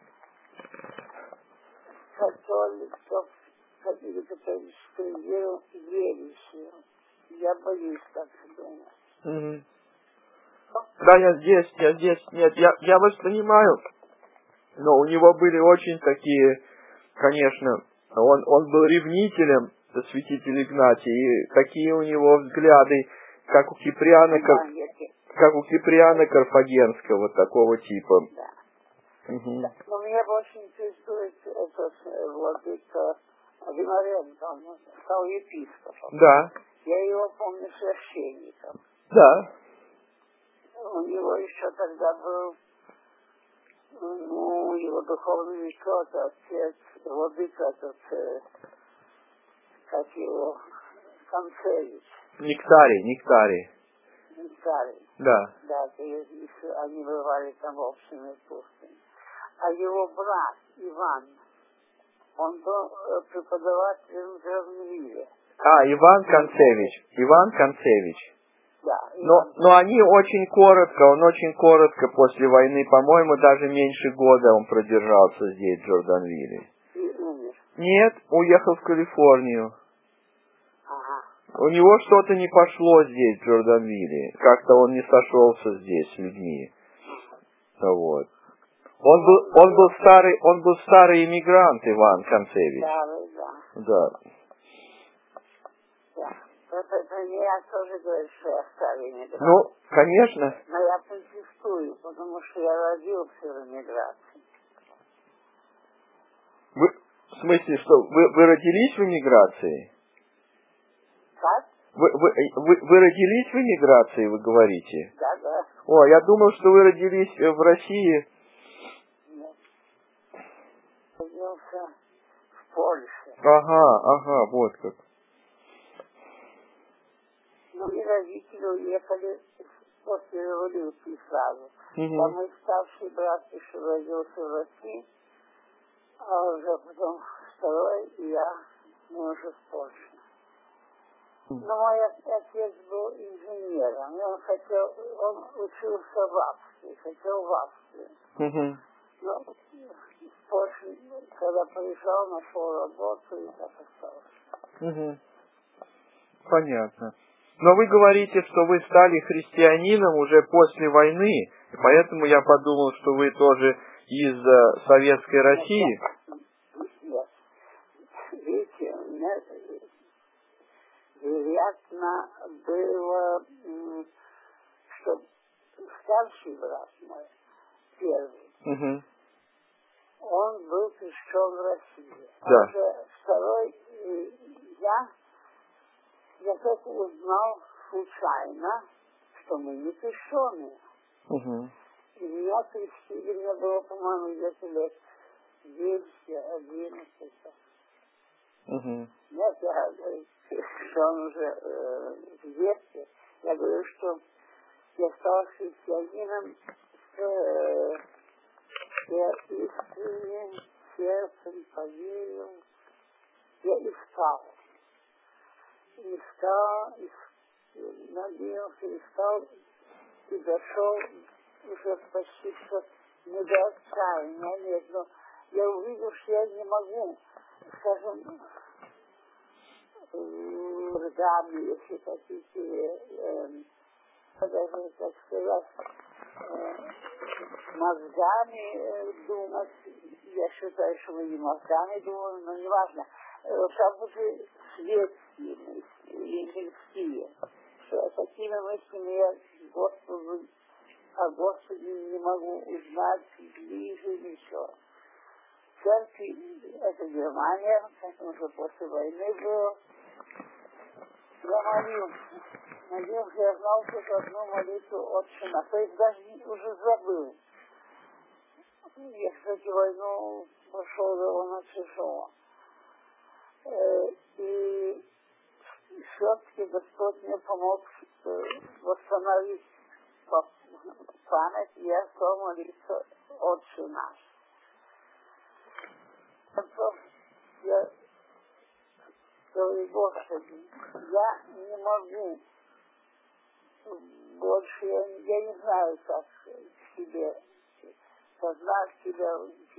католиков, католическую веру верующую. Я боюсь так думать. Mm-hmm. Да, я здесь, я здесь, нет, я, я вас понимаю, но у него были очень такие, конечно, он, он был ревнителем, святитель Игнатий, и такие у него взгляды, как у Киприана, как, как у Киприана Карфагенского, такого типа. Да. Угу. Да. Но меня очень интересует этот владыка Винаренко, он стал епископом. Да. Я его помню священником. Да. У него еще тогда был, ну, его духовный лечот, отец, владыка этот, как его, Концевич. Нектарий, Нектарий. Нектарий. Да. Да, они бывали там в общине пустыне. А его брат Иван, он был преподавателем в Жавнвиле. А, Иван Концевич. Иван Концевич. Да. Но, но они очень коротко, он очень коротко после войны, по-моему, даже меньше года он продержался здесь, в Джорданвилле. И умер. Нет, уехал в Калифорнию. Ага. У него что-то не пошло здесь, в Джорданвилле. Как-то он не сошелся здесь с людьми. Вот. Он был, он был старый, он был старый иммигрант, Иван Концевич. Да, да. Да. Да. Это, это я тоже говорю, что я старый иммигрант. Ну, конечно. Но я протестую, потому что я родился в эмиграции. Вы, в смысле, что вы, вы родились в эмиграции? Как? Вы, вы, вы, вы родились в эмиграции, вы говорите? Да, да. О, я думал, что вы родились в России. Нет. Родился в Польше. Ага, ага, вот как. Но мои родители уехали после революции сразу. Угу. Там мой старший брат еще родился в России, а уже потом второй, и я, мы уже в Польше. Но мой отец был инженером, и он хотел, он учился в Австрии, хотел в Австрию. Угу. Но в Польше, когда приезжал, нашел работу и так осталось. Угу. Понятно. Но вы говорите, что вы стали христианином уже после войны, и поэтому я подумал, что вы тоже из uh, Советской России. Нет. Видите, у меня вероятно было, что старший брат мой, первый, Угу. он был крещен в России. А Да. уже второй, я, я только узнал случайно, что мы не крещеные. Угу. И меня крестили, мне было, по-моему, где-то лет десять, одиннадцать. Угу. Нет, я крещен уже э, в детстве. Я говорю, что я стал христианином с э, искренним сердцем, поверил. я искал. Искал, иск... надеялся, искал и дошел уже почти что не до отчаяния, нет, но я увидел, что я не могу, скажем, мозгами, если хотите, э, даже, так сказать, э, мозгами э, думать. Я считаю, что мы не мозгами думаем, но неважно. Э, как будто светские или мирские. Что такими мыслями я Господу, о Господе не могу узнать ближе ничего. В церкви, это Германия, это уже после войны было. Я молился. Молился, я знал только одну молитву «Отче наш». То есть даже уже забыл. Я, кстати, войну прошел довольно тяжело. И все-таки Господь мне помог восстановить память. Я стал молиться «Отче наш». Я говорю: Господи, я не могу больше, я, я не знаю, как к себе, познать себя,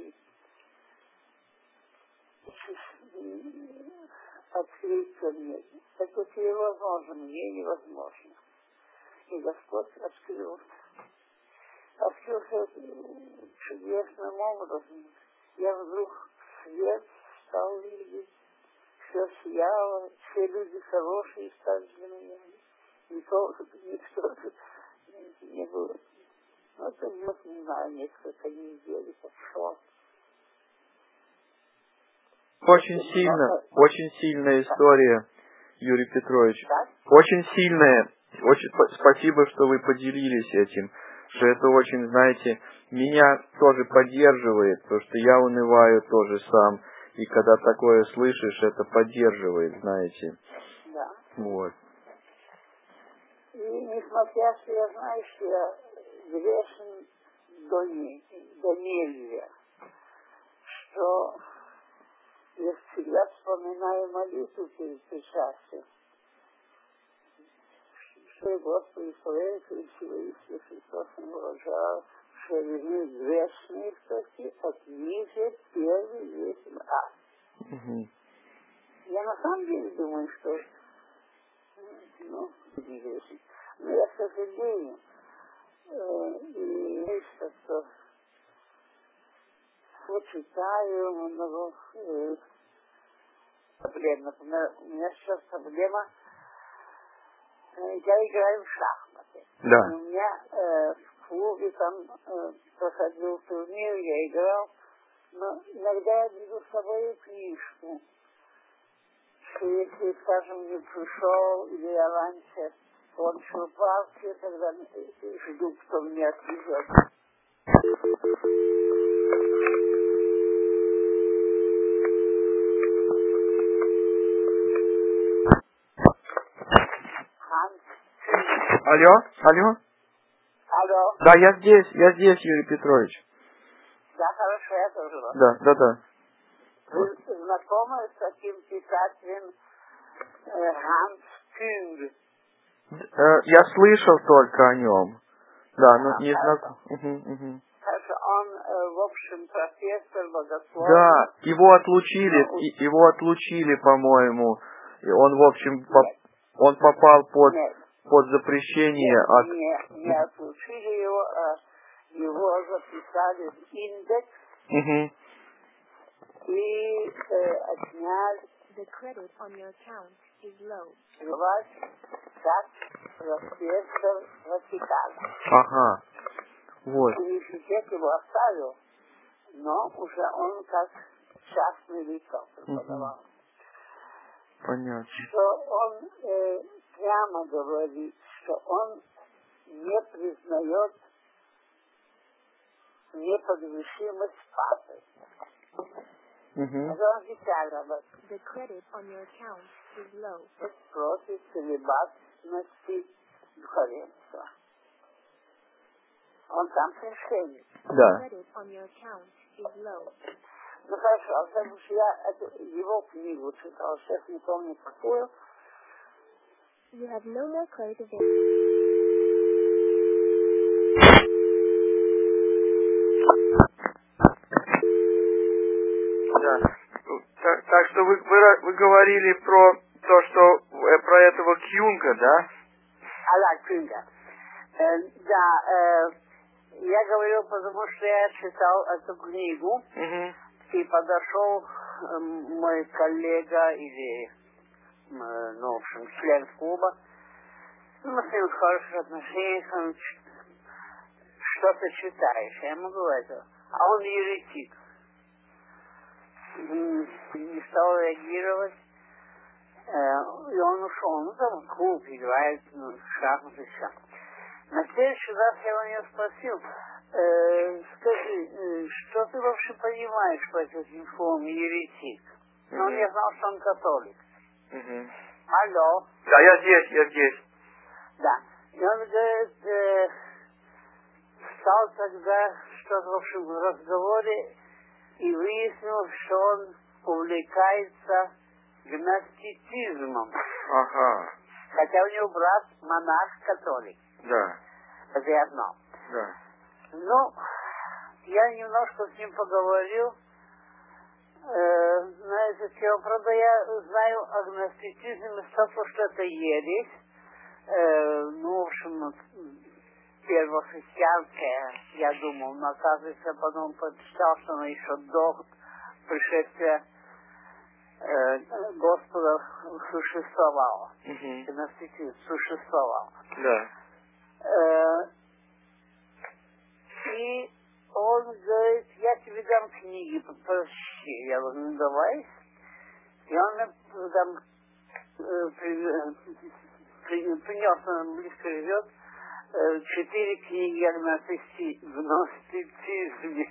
открыться мне. Это невозможно, мне невозможно. И Господь открыл. Открылся чудесным образом. Я вдруг свет стал видеть. Все сияло, все люди хорошие стали для меня. Никто, никто не было. Ну, это вот, не знаю, несколько недель прошло. Очень сильно, очень сильная история, Юрий Петрович. Да? Очень сильная. Очень спасибо, что вы поделились этим. Что это очень, знаете, меня тоже поддерживает, потому что я унываю тоже сам. И когда такое слышишь, это поддерживает, знаете. Да. Вот. И несмотря, что я знаю, что я грешен до, не, до нельзя, что я всегда вспоминаю молитву перед причастием, что я Господи своей красивой Иисус Христос не выражал, что верны грешные статьи, от ниже первый весь ад. Угу. Я на самом деле думаю, что ну, не грешен. Но я, к сожалению, э, и есть что вот читаю много э, проблем. Например, у меня сейчас проблема, э, я играю в шахматы. Да. У меня э, в клубе там э, проходил турнир, я играл, но иногда я беру с собой книжку, что если, скажем, не пришел, или я раньше кончил партию, тогда жду, кто меня отвезет. Алло, алло. Алло. Да, я здесь, я здесь, Юрий Петрович. Да, хорошо, я тоже вас. Да, да, да. Вы знакомы с таким писателем э, Ганс Кюнг? Э, я слышал только о нем. Да, но А, не хорошо. знаком. Угу, угу. Хорошо, он, э, в общем, профессор, богослов. Да, его отлучили, Ну, и- его отлучили, по-моему. И он, в общем, поп- Нет. он попал под, Нет, под запрещение нет, от... не, не отлучили его, а его записали в индекс Угу. и э, отняли The credit on your account is low. вас как профессор Ватикана. Ага. Вот. Университет его оставил, но уже он как частный лицо преподавал. Понятно. Что он э, прямо говорит, что он не признает непогрешимость папы. Угу. Это он официально об этом. The credit on your account is low. Против целибатности духовенства. Он там священник. Да. Credit on your account is low. Ну хорошо, потому что я эту, его книгу читал, сейчас не помню какую. You have no more credit available. Да. Так, так что вы, вы, вы говорили про то, что э, про этого Кьюнга, да? Алла Кюнга. Э, да, э, я говорил, потому что я читал эту книгу, Угу. и подошел э, мой коллега или, э, ну, в общем, член клуба. Мы с ним в хороших отношениях, он ч- что-то читаешь, я ему говорю, а он еретик. М, Не стал реагировать. Э, И он ушел. Ну, там в клуб играет, ну, в шахматы, все. На следующий раз я у него спросил, э, скажи, э, что ты вообще понимаешь по этим словам еретик? Но он не знал, что он католик. Угу. Алло. Да, я здесь, я здесь. Да. И он говорит, э, стал тогда что-то, в общем, в разговоре и выяснил, что он увлекается гностицизмом. Ага. Хотя у него брат монах-католик. Да, Это я знал. да. Ну, я немножко с ним поговорил э, на эту тему. Правда, я знаю о гностицизме столько, что это ересь. Э, ну, в общем, первохристианская, я думал. Но, оказывается, потом прочитал, что она еще до пришествия э, Господа существовала. Угу. Гностицизм существовал. Да. Э, И он говорит, я тебе дам книги, прочти. Я говорю, ну давай. И он мне там э, при- при- принес, он близко живет, э, четыре книги о гностици- гностицизме.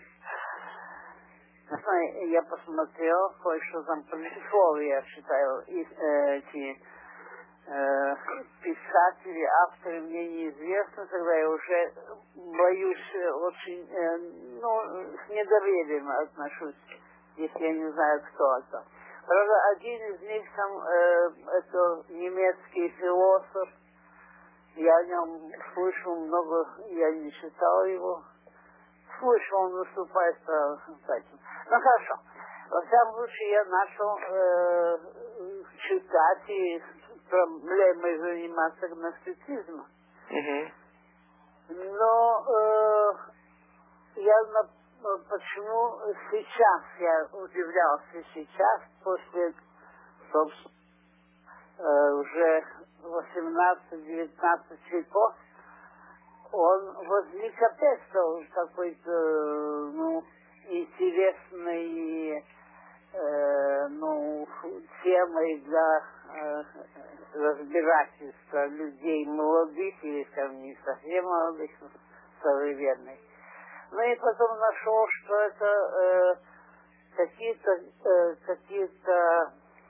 Я посмотрел, кое-что там пришло, я читаю, и, э, эти э, писатели, авторы мне неизвестны, тогда я уже боюсь э, очень, э, ну, с недоверием отношусь, если я не знаю, кто это. Правда, один из них там, э, это немецкий философ, я о нем слышал много, я не читал его, слышал, он выступает по этим. Ну хорошо, во всяком случае я начал э, читать и проблемой заниматься гностицизмом. Угу. Но э, я на, почему сейчас, я удивлялся сейчас, после, собственно, э, уже восемнадцать-девятнадцать веков, он возник опять стал какой-то, ну, интересной, э, ну, темой для э, разбирательства людей молодых или, скажем, не совсем молодых, современных. Ну и потом нашел, что это э, какие-то э, какие-то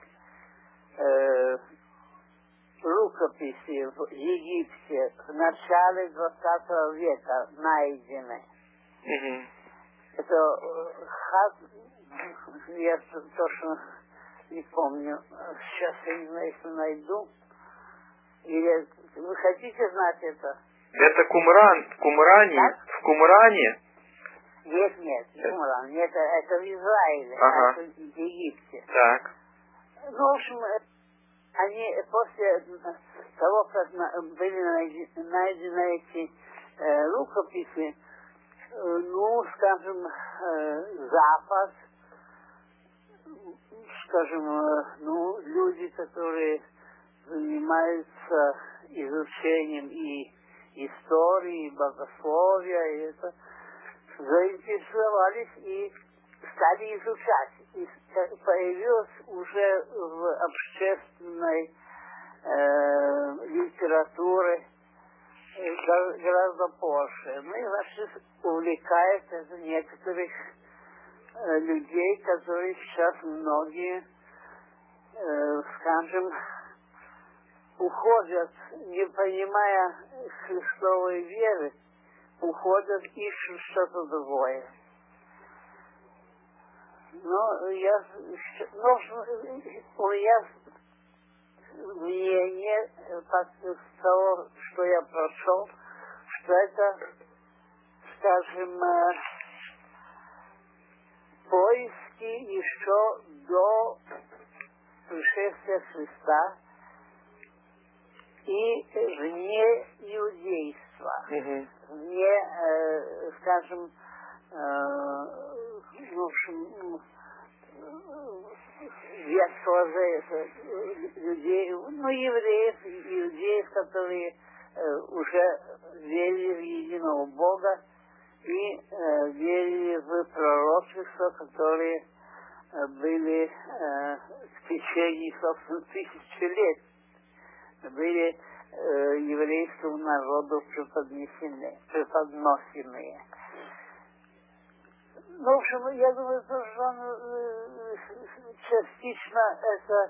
э, рукописи в Египте в начале двадцатого века найдены. Угу. Это э, хат, я точно не помню, сейчас я не знаю, если найду. Или вы хотите знать это? Это Кумран, в Кумране, Так? в Кумране. Нет, нет, не Кумран, нет, это, это в Израиле, Ага. а это в Египте. Так. Ну, в общем, э, они после того, как на- были найдены, найдены эти э, рукописи, э, ну, скажем, э, Запад, скажем, э, ну, люди, которые занимаются изучением и истории, и богословия, и это, заинтересовались и стали изучать. И появилось уже в общественной э, литературе э, гора- гораздо позже. Ну и, значит, увлекает это некоторых э, людей, которые сейчас многие, э, скажем, уходят, не понимая Христовой веры, уходят, ищут что-то другое. Ну, я, ну, у меня мнение с того, что я прошел, что это, скажем, поиски еще до пришествия Христа и вне иудейства, Мгм. вне, э, скажем, э, в общем, ветхого завета людей, ну, евреев, иудеев, которые э, уже верили в единого Бога и э, верили в пророчества, которые э, были э, в течение, собственно, тысячи лет, были э, еврейскому народу преподнесены, преподносенные. Ну, в общем, я думаю, что он, э, частично это,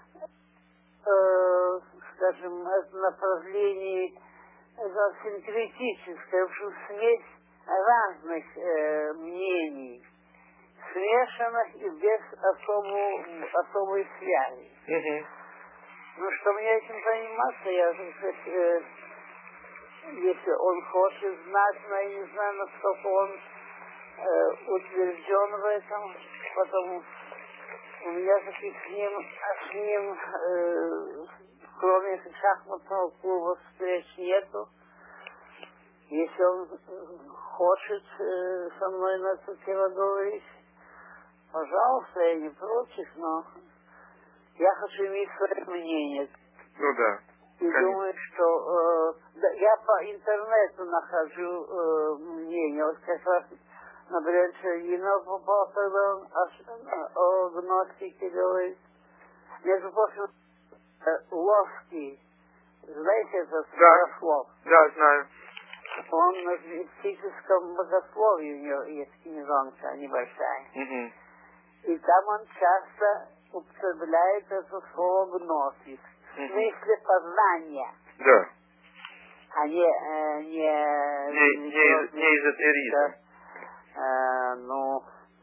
э, скажем, это направление, это синкретическое, в общем, смесь разных э, мнений, смешанных и без особого, особой связи. Мгм. Ну, что мне этим заниматься, я, так сказать, э, если он хочет знать, но я не знаю, насколько он э, утвержден в этом, потому у меня таких с ним, с ним э, кроме шахматного клуба встреч нету. Если он хочет э, со мной на эту тему говорить, пожалуйста, я не против, но я хочу иметь свое мнение. Ну да. И Конечно. думаю, что э, да, я по интернету нахожу э, мнение. Вот как раз, например, Шергинов попал, когда он о, о гностике говорит. Между прочим, э, Ловский, знаете, это Да. богослов? Да, знаю. Он на мистическом богословии, у него есть книжонка небольшая. Мгм. И там он часто употребляет это слово гносис. В Мгм. смысле познания, Да. а не... э, не, Не, не, не эзотеризм. э, ну...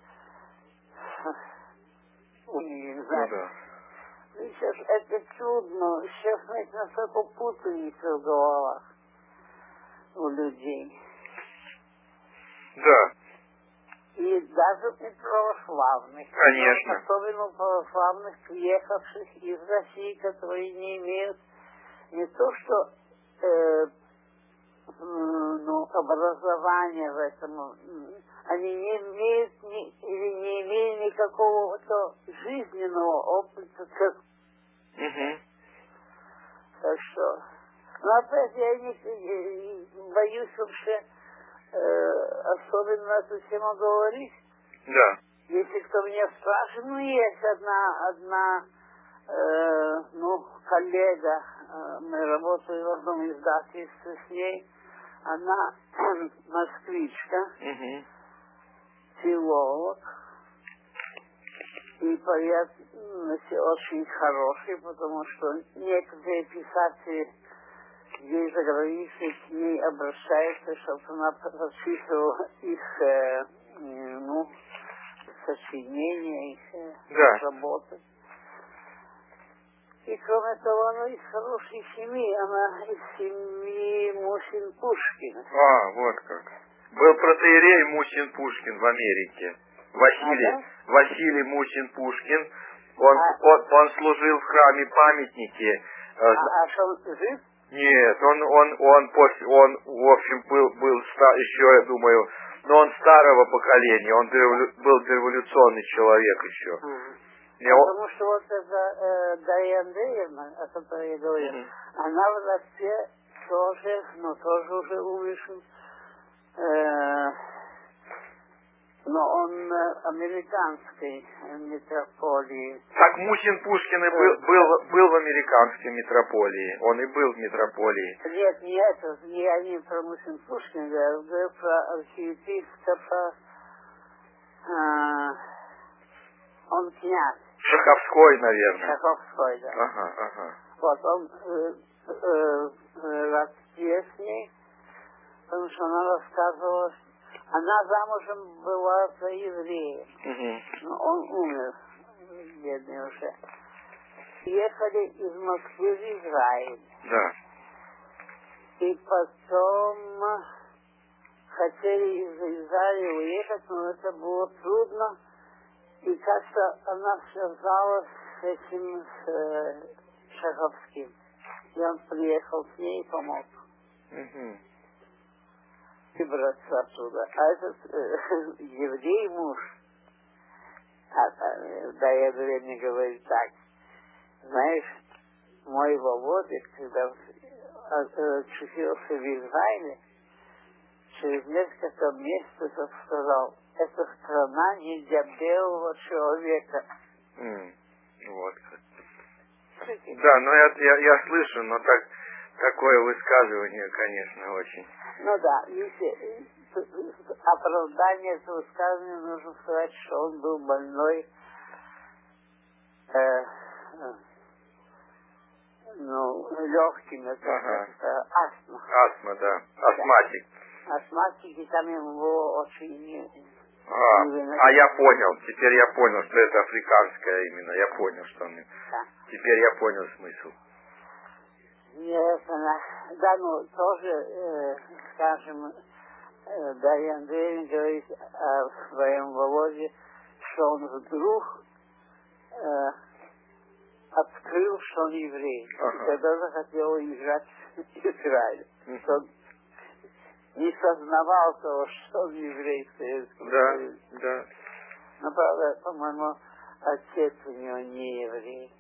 не Ну знаю. да. Сейчас это чудно. Сейчас, знаете, настолько путаница в головах у людей. Да. И даже у православных. Конечно. Особенно у православных, приехавших из России, которые не имеют не то что э, ну, образования в этом, они не имеют ни, или не имеют никакого то жизненного опыта. Как... Угу. Так что, ну опять я не, не боюсь вообще э, особенно на эту тему говорить. Да. Если кто меня спрашивает, ну есть одна, одна э, ну, коллега, э, мы работаем в одном издательстве с ней, она москвичка, Угу. филолог, и поэт очень хороший, потому что некоторые писатели здесь за границей к ней обращаются, чтобы она прочитывала их э, ну, сочинения, их э, Да. работы. И кроме того, она из хорошей семьи, она из семьи Мусин-Пушкина. А, вот как. Был протоиерей Мусин-Пушкин в Америке. Василий, А, да? Василий Мусин-Пушкин. Он, А- он, он служил в храме памятники. э, А, а что, он жив? Нет, он, он, он, после, он, в общем, был, был ста- еще, я думаю, но он старого поколения, он дореволю- был дореволюционный человек еще. Ага. И он- Потому что вот эта э, Дарья Андреевна, о которой я говорил, Мгм. она в Москве тоже, ну, тоже уже умершим. Э, но он э, американской э, метрополии. Так Мусин-Пушкин и был, был, был в американской метрополии, он и был в метрополии. Нет, не это, не они про Мусин-Пушкина, я говорю про архиепископа, э, он князь. Шаховской, наверное. Шаховской, да. Ага, ага. Вот он э, э, э, распесник, потому что она рассказывала Она замужем была за евреем. Угу. Но он умер, бедный уже. Ехали из Москвы в Израиль. Да. И потом хотели из Израиля уехать, но это было трудно. И как-то она связалась с этим с, э, Шаховским. И он приехал с ней и помог. Угу. Выбраться оттуда. А этот э, еврей муж, а, а, да, я время говорит так, знаешь, мой Володя, когда очутился в Израиле, через несколько месяцев сказал, это страна не для белого человека. Mm. Вот как. Слышите? Да, но я, я, я слышу, но так, такое высказывание, конечно, очень. Ну да, видите, оправдание этого высказывания нужно сказать, что он был больной э, э, ну, легким, это Ага. э, астма. Астма, да. Астматик. Астматик, и там ему было очень... А, а я понял, теперь я понял, что это африканское именно. Я понял, что он... Да. Теперь я понял смысл. Нет, она, да, ну, тоже, э, скажем, э, Дарья Андреевна говорит о своем Володе, что он вдруг э, открыл, что он еврей. Ага. И тогда захотел уезжать в Израиль. Мгм. Он не сознавал того, что он еврей в Советском Да, Союзе. да. Но, правда, по-моему, отец у него не еврей.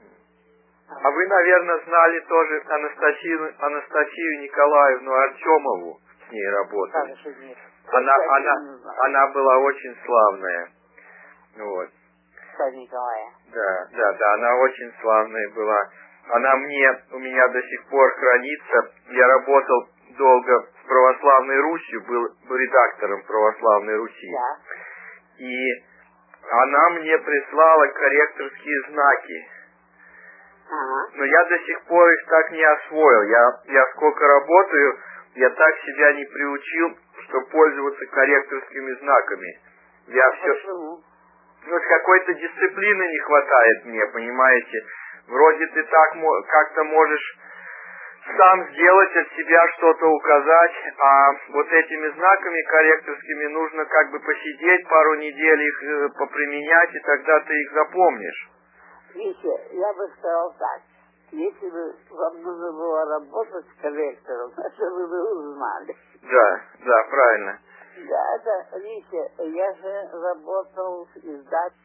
А вы, наверное, знали тоже Анастасию, Анастасию Николаевну Артемову, с ней работали. Как же нет? Она, Я она, не знаю. она была очень славная. Вот. Сан Николая. Да, да, да, она очень славная была. Она мне, у меня до сих пор хранится. Я работал долго в Православной Руси, был, был редактором Православной Руси. Да. И она мне прислала корректорские знаки. Ага. Но я до сих пор их так не освоил. Я, я сколько работаю, я так себя не приучил, что пользоваться корректорскими знаками. Я все... Почему? Ну, какой-то дисциплины не хватает мне, понимаете? Вроде ты так мо- как-то можешь сам сделать от себя что-то указать, а вот этими знаками корректорскими нужно как бы посидеть пару недель, их э, поприменять, и тогда ты их запомнишь. Видите, я бы сказал так. Если бы вам нужно было работать с корректором, это вы бы узнали. Да, да, правильно. Да, это, видите, я же работал в издательстве,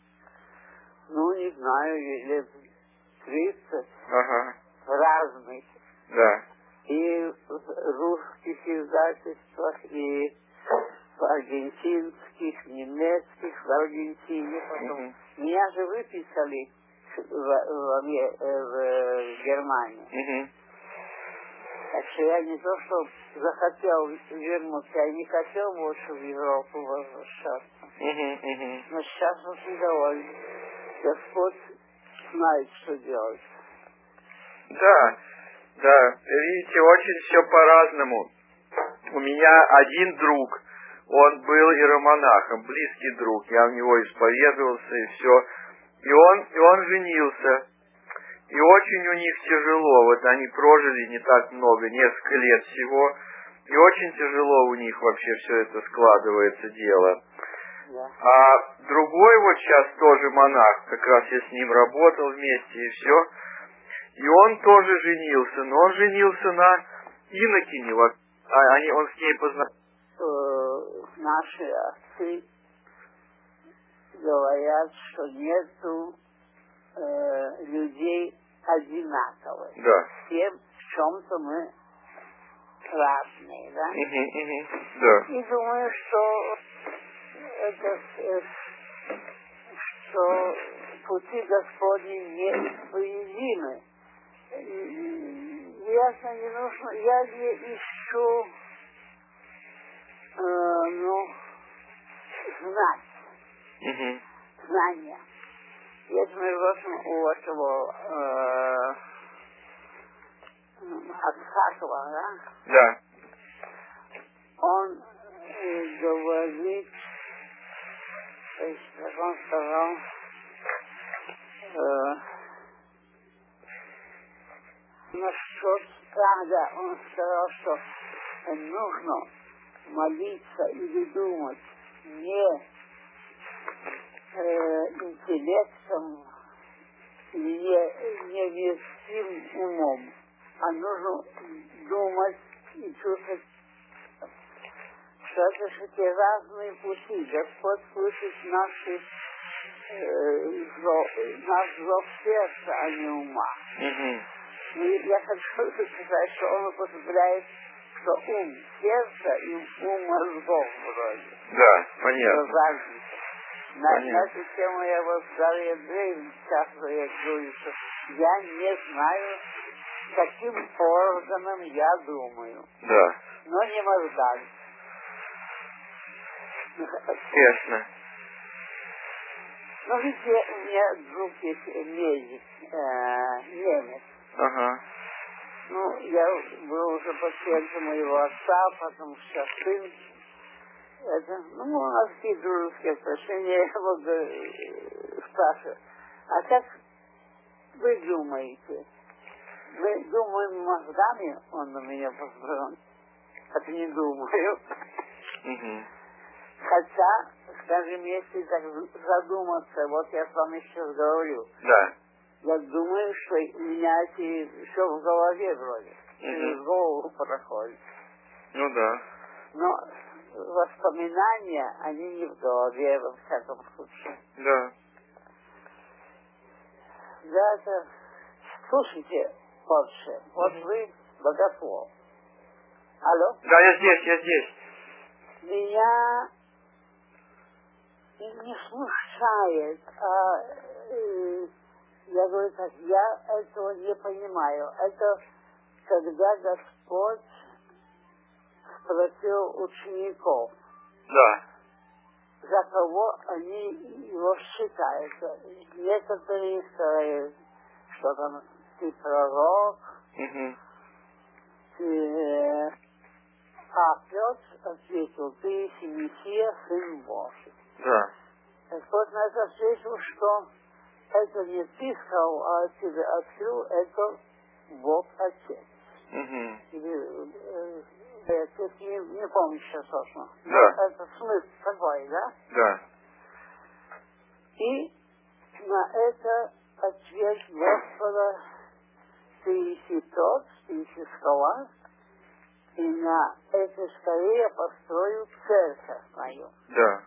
ну, не знаю, лет тридцать, Ага, разных. да. И в русских издательствах, и в аргентинских, немецких, в Аргентине. Потом. Мгм. Меня же выписали в, в, Аме- в Германии. Мгм. Так что я не то, что захотел вернуться, я не хотел больше в Европу возвращаться. Мгм, мгм. Но сейчас очень доволен. Господь знает, что делать. Да, да, видите, очень все по-разному. У меня один друг, он был иеромонахом, близкий друг, я в него исповедовался и все. И он, и он женился. И очень у них тяжело, вот они прожили не так много, несколько лет всего, и очень тяжело у них вообще все это складывается дело. Да. А другой вот сейчас тоже монах, как раз я с ним работал вместе и все, и он тоже женился, но он женился на инокине, вот, а они, он с ней познакомился. Э, Наши отцы говорят, что нету э, людей одинаковых. Да. Все в чем-то мы разные, да? Угу, угу. Да. И думаю, что это, э, что пути Господни неисповедимы. Ясно, не нужно, я не ищу, э, ну, знать, Угу. знания. Есть, между прочим, у этого э, Ацхакова, да? Да. Он э, говорить, то есть, как он сказал, э, насчет, а, да, он сказал, что нужно молиться или думать не э, интеллектом, не, не веским умом, а нужно думать и чувствовать, что это же те разные пути. Господь слышит наши, э, зов, наш зов сердца, а не ума. Угу. И я хочу сказать, что он употребляет, что ум сердца и ум мозгов вроде. Да, понятно. На, на эту тему я вот с Дарьей Андреевной часто я говорю, что я не знаю, каким органом я думаю. Да. Но не мозгами. Ясно. Ну, видите, у меня друг есть медик, э, немец. Ага. Ну, я был уже пациентом моего отца, потом сейчас сын. Это, ну, у нас такие дружеские отношения, я вот э, спрашиваю. А как вы думаете? Вы думаете мозгами? Он на меня посмотрел. Это не думаю. Угу. Хотя, скажем, если так задуматься, вот я с вами сейчас говорю. Да. Я думаю, что у меня эти все в голове вроде. Через Угу. голову проходит. Ну да. Но воспоминания, они не в голове, во всяком случае. Да. Да, это... Слушайте, Порше, вот вы богослов. Алло? Да, я здесь, я здесь. Меня не смущает, а э, я говорю так, я этого не понимаю. Это когда Господь спросил учеников, Да. за кого они его считают. Некоторые сказали, что там ты пророк, Угу. ты... А Петр ответил, ты есть Мессия, Сын Божий. Да. Господь на это ответил, что это не ты сказал, а тебе открыл, это Бог Отец. Угу. Или, э, э, тут не, не помню сейчас точно. Да. Но это смысл такой, да? Да. И на это ответ Господа, ты еси тот, ты еси скала, и на этой скале я построю церковь мою. Да.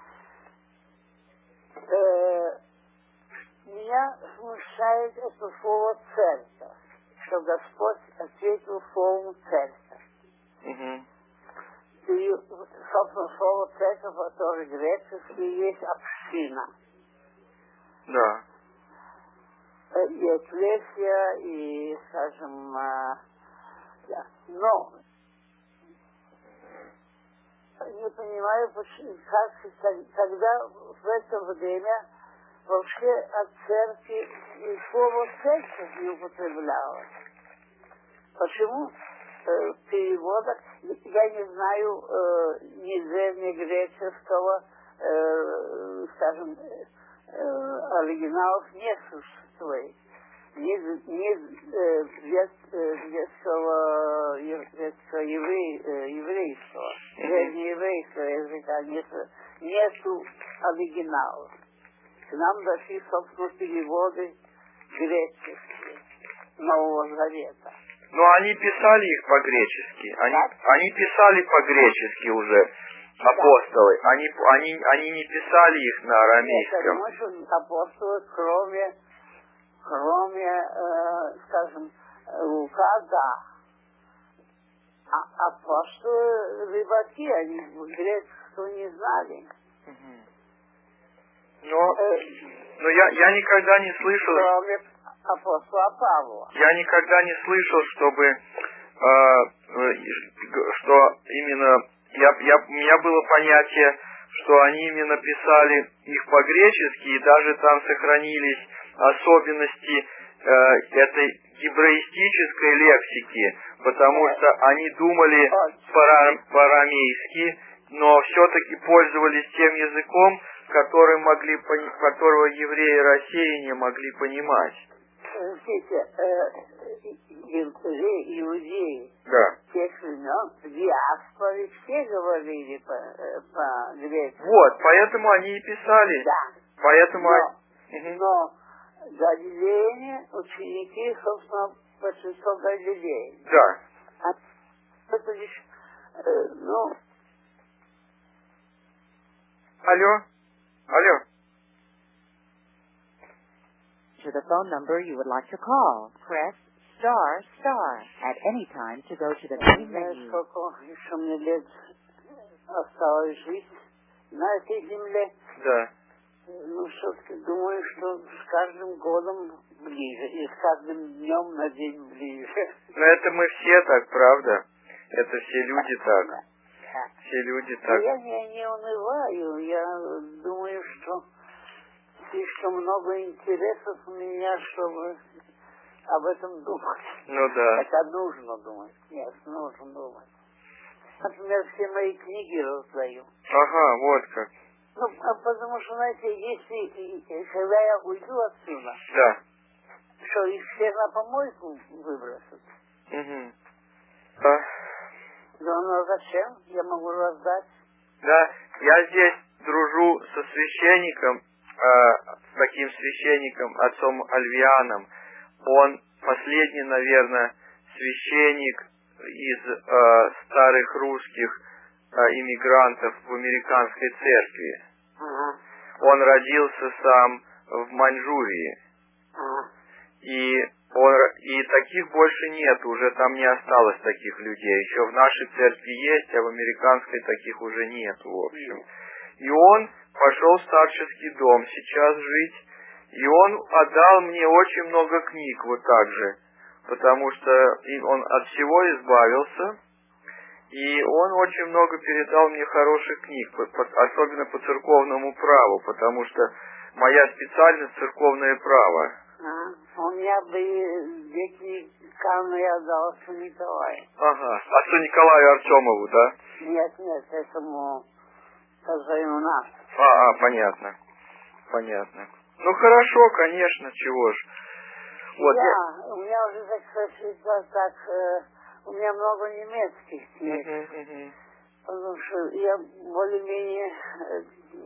Э, меня смущает это слово церковь, что Господь ответил словом церковь. Угу. И, собственно, слово церковь, которое греческий, есть община. Да. И экклесия, и, скажем, да. Но не понимаю, почему, как, когда в это время вообще от церкви слово церковь не употреблялось. Почему? Э, в переводах, я не знаю э, ни древнегреческого, э, скажем, э, оригиналов не существует. Ни, ни э, вет, э, ветского, ветского еврей, э, еврейского, древнееврейского языка нету, нету оригиналов. К нам дошли, собственно, переводы греческие Нового Завета. Но они писали их по-гречески. Они, они писали по-гречески уже, апостолы. Они, они, они не писали их на арамейском. Нет, я думаю, что апостолы, кроме, кроме э, скажем, Лука, да. А апостолы рыбаки, они греческого не знали. Но, Э, но я, я никогда не слышал... Кроме апостола Павла. Я никогда не слышал, чтобы э, что именно я, я, у меня было понятие, что они именно писали их по-гречески, и даже там сохранились особенности э, этой гебраистической лексики, потому что они думали по-арамейски, но все-таки пользовались тем языком, который могли, которого евреи России не могли понимать. Видите, иудеи Да. тех времен в диаспоре все говорили по-гречески. Вот, поэтому они и писали. Да. Поэтому... Но, угу. но галилеяне, ученики, собственно, большинство галилеи. Да. А это лишь, э, ну... Алло? Алло? To the phone number you would like to call, press star star at any time to go to the main Знаешь, menu. сколько еще мне лет осталось жить на этой земле? Да. Ну, все-таки думаю, что с каждым годом ближе, и с каждым днем на день ближе. Но это мы все так, правда? Это все люди так. Да. Все люди Но так. я не, не унываю, я думаю, что слишком много интересов у меня, чтобы об этом думать. Ну да. Это нужно думать. Нет, нужно думать. Например, все мои книги раздаю. Ага, вот как. Ну, а потому что, знаете, если, когда я уйду отсюда, Да. что их всех на помойку выбросят. Угу. А, Да, ну зачем? Я могу раздать. да, я здесь дружу со священником, э, с таким священником, отцом Альвианом. Он последний, наверное, священник из э, старых русских э, иммигрантов в американской церкви. Ага. Он родился сам в Маньчжурии. Ага. И, он, и таких больше нет, уже там не осталось таких людей. Еще в нашей церкви есть, а в американской таких уже нет, в общем. И он пошел в старческий дом сейчас жить, и он отдал мне очень много книг вот так же, потому что он от всего избавился, и он очень много передал мне хороших книг, особенно по церковному праву, потому что моя специальность церковное право. Ага. У меня бы дети Канну я отдал отцу Николаю. Ага, отцу Николаю Артемову, да? Нет, нет, этому, скажем, у нас. А, а, понятно, понятно. Ну хорошо, конечно, чего ж. Вот я, я... у меня уже, так сказать, так, э, у меня много немецких книг, Uh-huh, uh-huh. потому что я более-менее, э,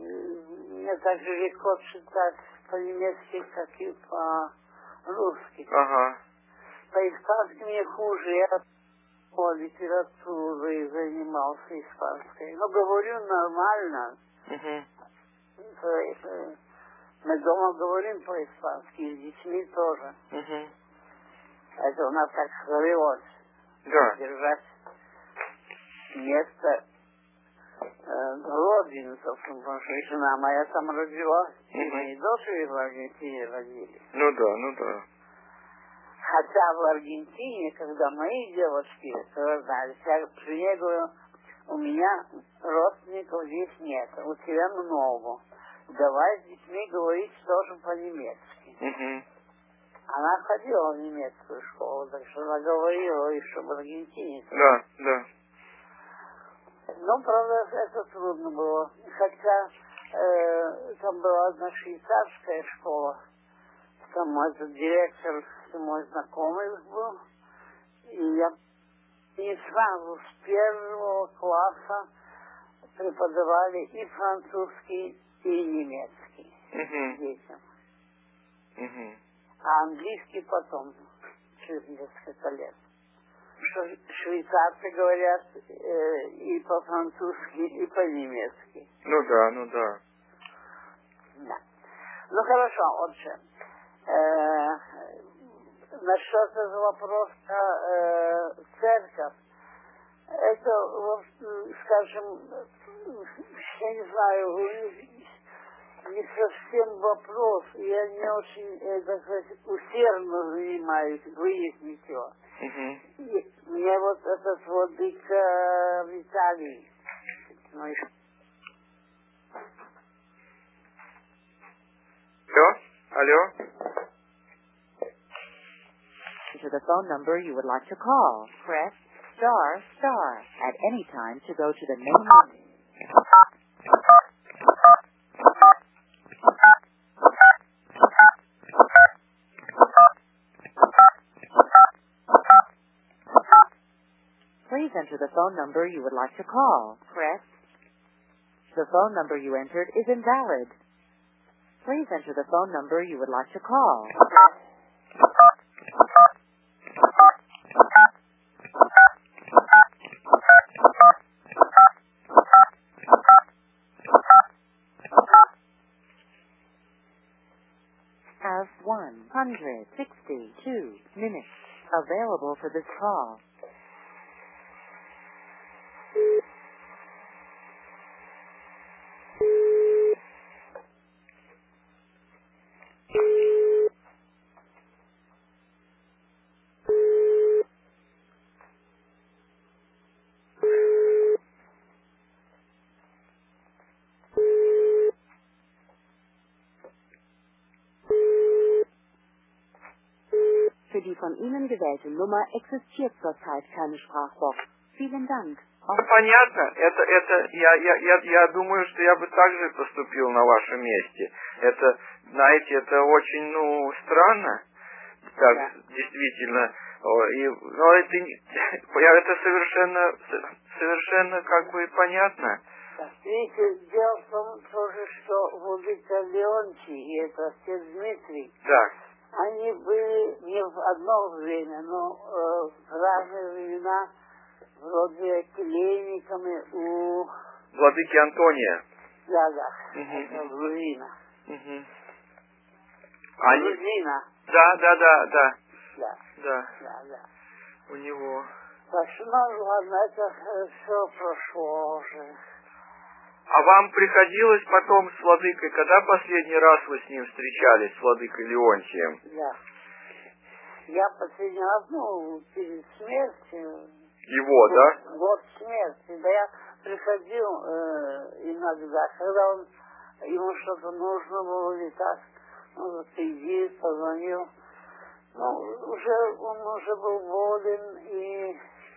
мне так же легко читать по-немецки, как и по-русски. Ага. По-испански мне хуже, я по литературе занимался испанской, но говорю нормально. Uh-huh. То есть, э, мы дома говорим по-испански, и с детьми тоже. Uh-huh. Это у нас так сложилось. Да. Держать место э, родины, собственно, потому что жена моя там родилась, и Угу. мои дочери в Аргентине родились. Ну да, ну да. Хотя в Аргентине, когда мои девочки рождались, я при ней говорю, у меня родственников здесь нет, у тебя много. Давай с детьми говорить тоже по-немецки. Угу. Она ходила в немецкую школу, так что она говорила еще в Аргентине. Да, да. Но, правда, это трудно было. Хотя э, там была одна швейцарская школа, там этот директор мой знакомый был, и я не сразу с первого класса преподавали и французский, и немецкий Угу. детям. Угу. А английский потом, через несколько лет. Что швейцарцы говорят э, и по-французски, и по-немецки. Ну да, ну да. Да. Ну хорошо, отже. Э, насчет этого вопроса э, церковь. Это, вот, скажем, я не знаю, не совсем вопрос. Я не очень, э, так сказать, усердно занимаюсь, выяснить его. Угу. И мне вот этот владыка в Италии. Ну, и... Алло? Алло? To the phone number you would like to call, press star star at any time to go to the main menu. Please enter the phone number you would like to call. Press. The phone number you entered is invalid. Please enter the phone number you would like to call. Have one hundred sixty-two minutes available for this call. Für die von Ihnen gewählte Nummer existiert zurzeit keine Sprachbox. Vielen Dank. Понятно, это, это, я, я, я, я думаю, что я бы так же поступил на вашем месте. Это, знаете, это очень, ну, странно, так, да. Действительно, и, но это, это совершенно, совершенно, как бы, понятно. Видите, дело в том тоже, что владыка Леонтий и это отец Дмитрий, да. Они были не в одно время, но э, в разные времена вроде келейниками у... Владыки Антония. Да, да, угу. Это Грузина. Угу. Они... Грузина. Да, да, да, да. Да. Да. Да, да. У него... Прошу, ну ладно, это все прошло уже. А вам приходилось потом с владыкой, когда последний раз вы с ним встречались, с владыкой Леонтием? Да. Я последний раз, ну, перед смертью. Его, год, да? Год смерти. Да я приходил э, иногда, когда он, ему что-то нужно было или так. Ну, приди, позвонил. Ну, уже, он уже был болен и...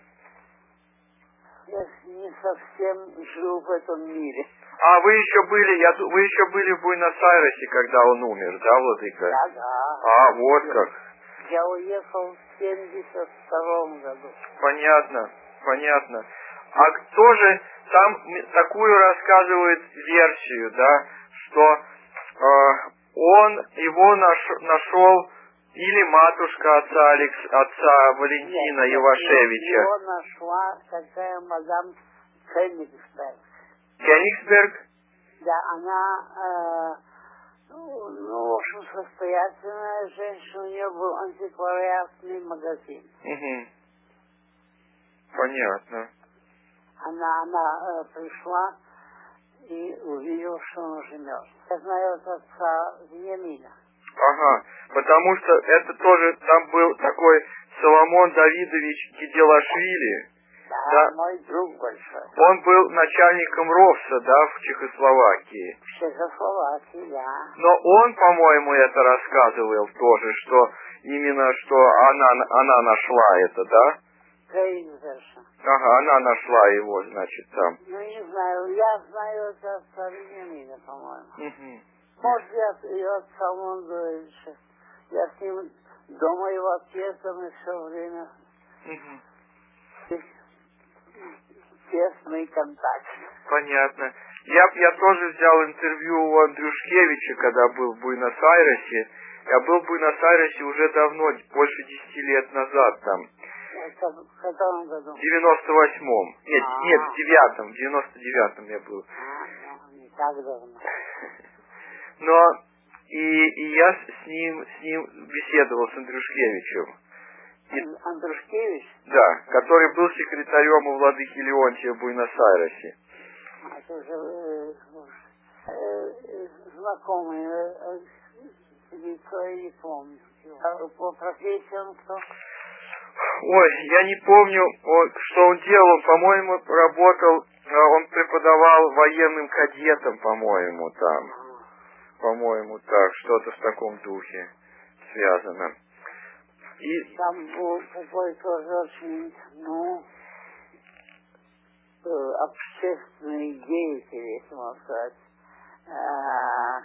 Я не совсем жил в этом мире. А вы еще были, я, вы еще были в Буэнос-Айресе, когда он умер, да, владыка? Да, да. А, вот как. Я уехал в семьдесят втором году. Понятно, понятно. А кто же там такую рассказывает версию, да, что э, он его наш, нашел или матушка отца Алекс, отца Валентина Нет, Ивашевича. Его нашла такая мадам Кенигсберг. Кенигсберг? Да, она, э, ну, ну, в общем, состоятельная женщина, у нее был антиквариатный магазин. Угу. Понятно. Она, она э, пришла и увидела, что он уже мертв. Я знаю от отца Вениамина. Ага, потому что это тоже, там был такой Соломон Давидович Киделашвили. Да, да, мой друг большой. Он был начальником РОВСа, да, в Чехословакии. В Чехословакии, да. Но он, по-моему, это рассказывал тоже, что именно, что она, она нашла это, да? Кейнзерша. Ага, она нашла его, значит, там. Ну, не знаю, я знаю это от Вениамина, по-моему. Угу. Может, я и от Салмондовича. Я с ним дома его отъездом и все время. Угу. Тесный контакт. Понятно. Я, я тоже взял интервью у Андрюшкевича, когда был в Буэнос-Айресе. Я был в Буэнос-Айресе уже давно, больше десяти лет назад там. Это в котором году? В девяносто восьмом. Нет, А-а-а. нет, в девятом. В девяносто девятом я был. А, ну, не так давно. Но и, и я с ним, с ним беседовал, с Андрюшкевичем. И, Андрюшкевич? да, который был секретарем у владыки Леонтия в Буэнос-Айресе. А, это уже э, э, знакомый, э, лицо я не помню. А по профессии он кто? Ой, я не помню, он, что он делал. По-моему, работал, он преподавал военным кадетам, по-моему, там. По-моему, так, что-то в таком духе связано. И... Там был какой-то очень, ну, общественный деятель, если можно сказать. А,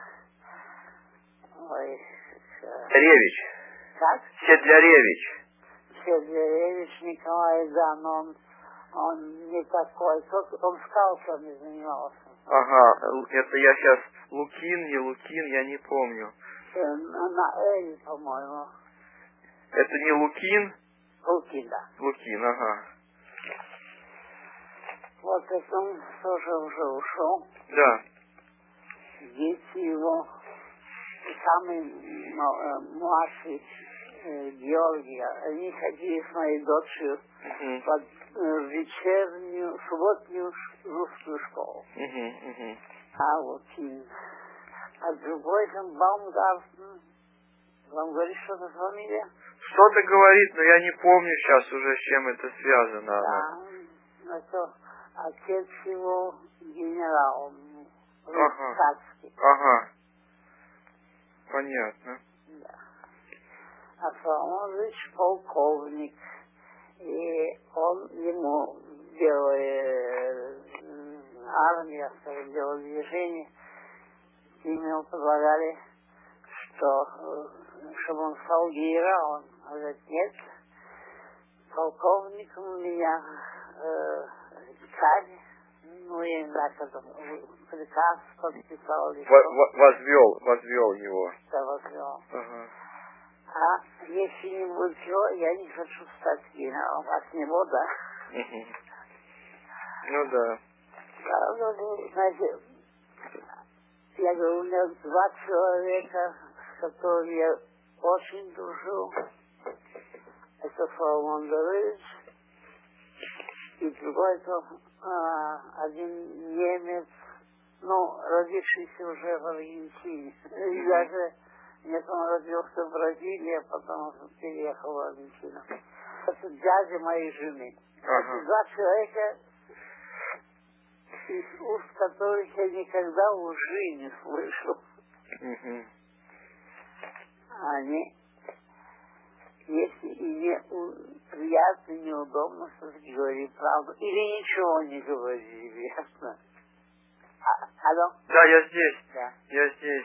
ой, Ревич. как? Седляревич. Седляревич Николай, да, но он, он не такой, он скаутами занимался. Ага, это я сейчас Лукин, не Лукин, я не помню. Э, на, на Эль, по-моему. Это не Лукин? Лукин, да. Лукин, ага. Вот это он тоже уже ушел. Да. Дети его, самый младший, э, Георгий, они ходили с моей дочерью Угу. под э, вечернюю, субботнюю русскую школу. Угу, угу. А вот и, а другой там Баумгартен, вам говорит что-то фамилия? Что-то говорит, но я не помню сейчас уже, с чем это связано. Да, это отец его генерал, Ага. Царский. Ага. Понятно. Да. А Фаонович полковник, и он ему белая армия, белое движение, ему предлагали, что, чтобы он стал генералом. Он говорит, нет, полковником у меня э, царь, ну, я не знаю, как он, приказ подписал. или Во- что. во- возвел, возвел его. Да, возвел. Ага. А если не будет его, я не хочу стать генералом. От него, да. Угу. Ну да. Да, ну, ну, знаете, я говорю, у меня два человека, с которыми я очень дружу. Это Фаумон Давыдович и другой, это а, один немец, ну, родившийся уже в Аргентине. И даже нет, он родился в Бразилии, а потом переехал в Аргентину. Это дядя моей жены. Ага. Это два человека, из уст которых я никогда в жизни не слышал. Угу. Они, если и не у, приятно, неудобно, что говорили правду, или ничего не говорили, ясно? А, алло? Да, я здесь. Да. Я здесь.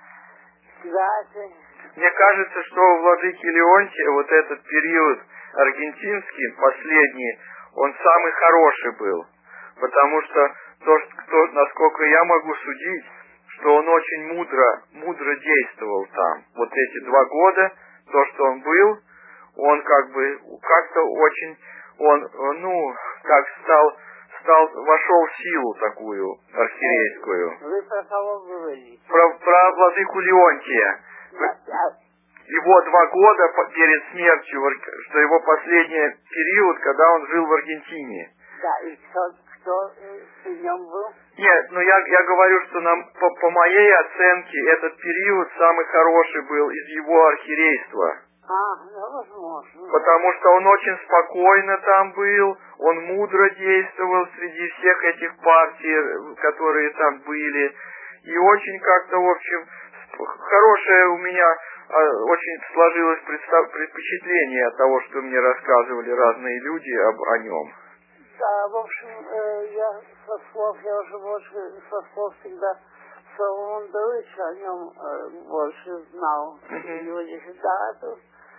Кстати, Мне кажется, что у владыки Леонтия вот этот период аргентинский, последний, он самый хороший был. Потому что, то, что, насколько я могу судить, что он очень мудро, мудро действовал там. Вот эти два года, то, что он был, он как бы как-то очень, он, ну, как стал, стал, вошел в силу такую архиерейскую. вы про кого говорите? Про, про владыку Леонтия. Да, да. Его два года по- перед смертью, в Ар- что его последний период, когда он жил в Аргентине. Да, и кто, кто э, при нем был? Нет, ну я, я говорю, что нам, по, по моей оценке этот период самый хороший был из его архиерейства. А, ну, возможно. Потому что он очень спокойно там был, он мудро действовал среди всех этих партий, которые там были. И очень как-то, в общем, хорошее у меня а, очень сложилось представ- впечатление от того, что мне рассказывали разные люди об, о нем. Да, в общем, э, я со слов, я уже больше со слов всегда Соломон Давыдович о нем э, больше знал. Мгм. Его здесь, да, это,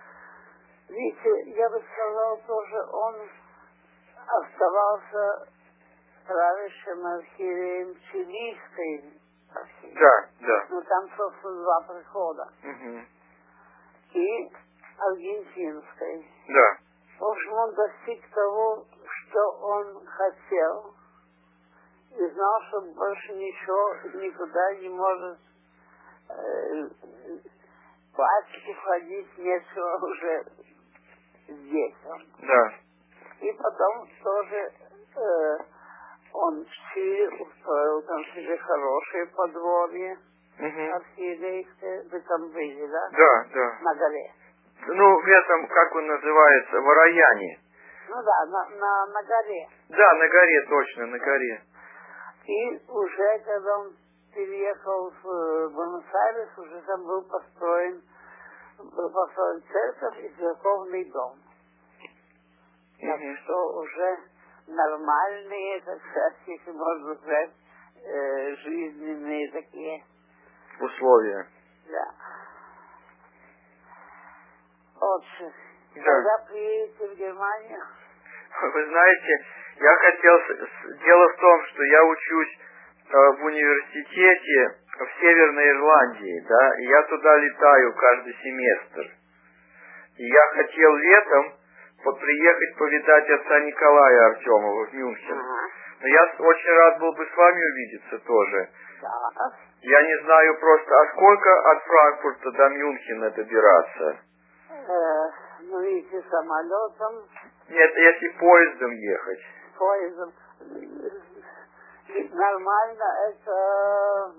видите, я бы сказал тоже, он оставался правящим архиереем чилийской архиереи. Да, да. Ну, там, собственно, два прихода. Мгм. И аргентинской. Да. В общем, он достиг того, что он хотел, и знал, что больше ничего никуда не может э, платить и ходить, нечего уже здесь. Да. И потом тоже э, он в Чили устроил там себе хорошее подворье Мгм. архиерейское. Вы там были, да? Да, да. На горе. Ну, в этом, как он называется, в Араяне. Ну да, на, на, на горе. Да, на горе, точно, на горе. И уже, когда он переехал в э, Буэнос-Айрес, уже там был построен, был построен церковь и церковный дом. Так Мгм. что уже нормальные, так сказать, если можно сказать, э, жизненные такие. Условия. Да. Отже, Да. когда приедете в Германию? Вы знаете, я хотел... Дело в том, что я учусь э, в университете в Северной Ирландии, да, и я туда летаю каждый семестр. И я хотел летом приехать повидать отца Николая Артемова в Мюнхен. Ага. Но я очень рад был бы с вами увидеться тоже. Да. Я не знаю просто, а сколько от Франкфурта до Мюнхена добираться? Э, ну, видите, самолетом, Нет, если поездом ехать. поездом. Нормально это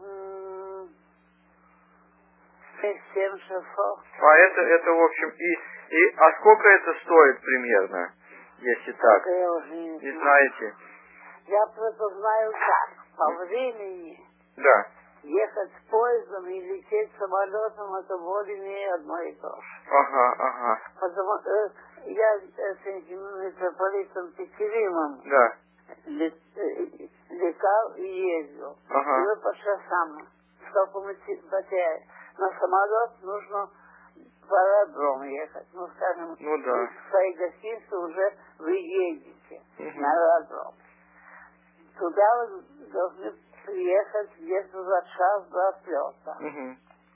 шесть-семь часов. А это, это в общем, и, и, а сколько это стоит примерно, если так? Это я уже не Не знаю. знаете? Я просто знаю как. По времени Да. ехать с поездом и лететь самолетом, это более-менее одно и то же. Ага, ага. Потому э, я с этим митрополитом Петеримом Да. лет, э, летал и ездил. Ага. И мы по часам, сколько мы те- потеряли. На самолет нужно в аэродром ехать. Ну, скажем, Ну да. в своей гостинице уже вы едете Мгм. на аэродром. Туда вы должны приехать где-то за час до отлета. Угу.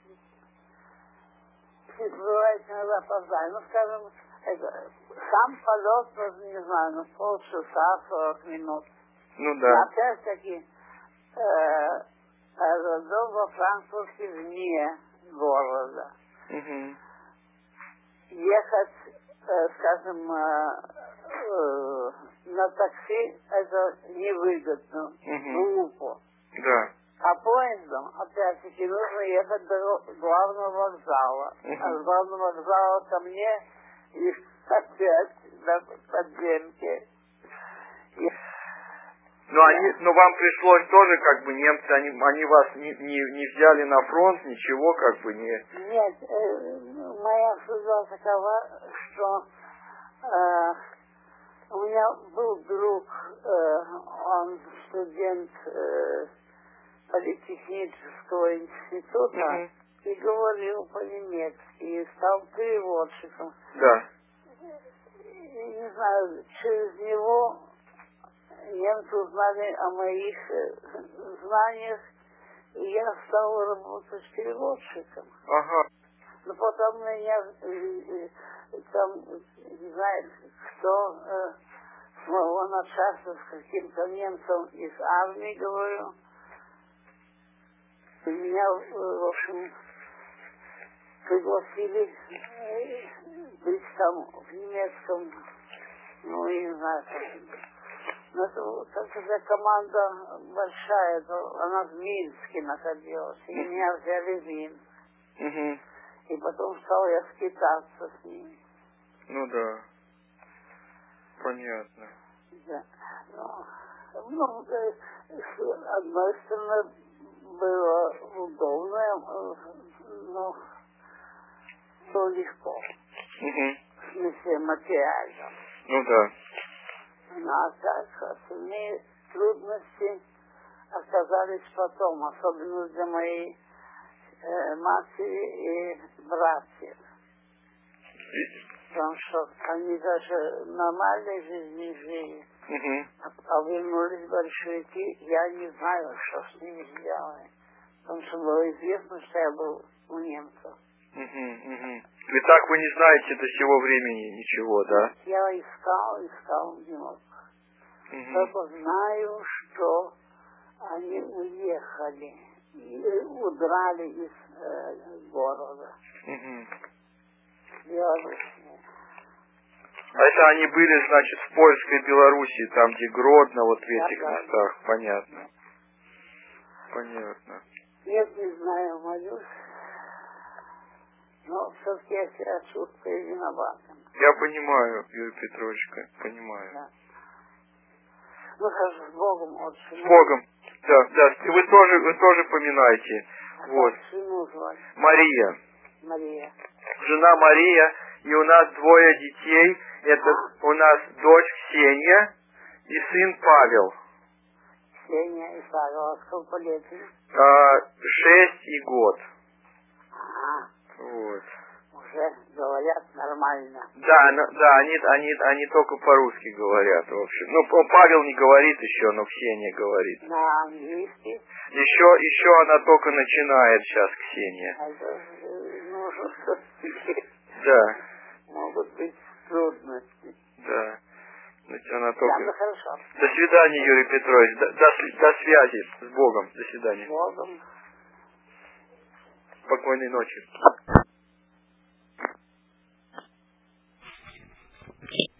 Бывает иногда опоздание. Ну, скажем, это, сам полет, тоже не знаю, ну, полчаса, сорок минут. Ну Но да. опять-таки, э, аэродром во Франкфурте вне города. Угу. Ехать, э, скажем, э, э, на такси это невыгодно, Мгм. глупо. Да. А поездом, опять-таки, нужно ехать до главного вокзала. Мгм. А с главного вокзала ко мне и опять до подземки. И Но они, но вам пришлось тоже, как бы, немцы, они, они вас не, не, не взяли на фронт, ничего, как бы, не... Нет, э, моя судьба такова, что э, у меня был друг, э, он студент э, политехнического института, Мгм. и говорил по-немецки, и стал переводчиком. Да. И, не знаю, через него немцы узнали о моих э, знаниях, и я стал работать переводчиком. Ага. Но потом меня, э, э, там, не знаю, кто э, с моего начальства с каким-то немцем из армии, говорю, и меня, э, в общем, пригласили э, быть там в немецком, ну, я не знаю, как. Но это, вот такая команда большая, то она в Минске находилась, и меня взяли в Минск. Угу. И потом стал я скитаться с ними. Ну да. Понятно. Да. Ну, ну, э, с одной стороны, было удобно, э, но то легко. Угу. В смысле материально. Ну да. Ну, а так, остальные трудности оказались потом, особенно для моей э, матери и братьев. Потому что они даже нормальной жизни жили. Угу. А вернулись большевики, я не знаю, что с ними сделали. Потому что было известно, что я был у немцев. Угу, угу. И так вы не знаете до сего времени ничего, да? Я искал, искал, не мог. Угу. Только знаю, что они уехали, и удрали из э, города. Угу. Белоруссия. А это они были, значит, в Польской Белоруссии, там, где Гродно, вот в этих Да, да. местах. Понятно. Понятно. Нет, не знаю, молюсь. Но все-таки я себя чувствую виноватым. Я понимаю, Юрий Петрович, понимаю. Да. Ну, хорошо, с Богом, отче. С Богом. Да, да. И вы тоже, вы тоже поминаете. Вот. Отчину звать. Мария. Мария. Жена Мария, и у нас двое детей. Это у нас дочь Ксения и сын Павел. Ксения и Павел. Сколько лет? А, шесть и год. Ага. Вот. Уже говорят нормально. Да, ну, да, они, они, они только по-русски говорят, в общем. Ну, П- Павел не говорит еще, но Ксения говорит. На английский? Еще, еще она только начинает сейчас, Ксения. Это же нужно что-то. Да, Могут быть трудности. да. Значит, она Да, только... ну хорошо. До свидания, Юрий Петрович. До, до, сви- до связи. С Богом. До свидания. Богом. Спокойной ночи.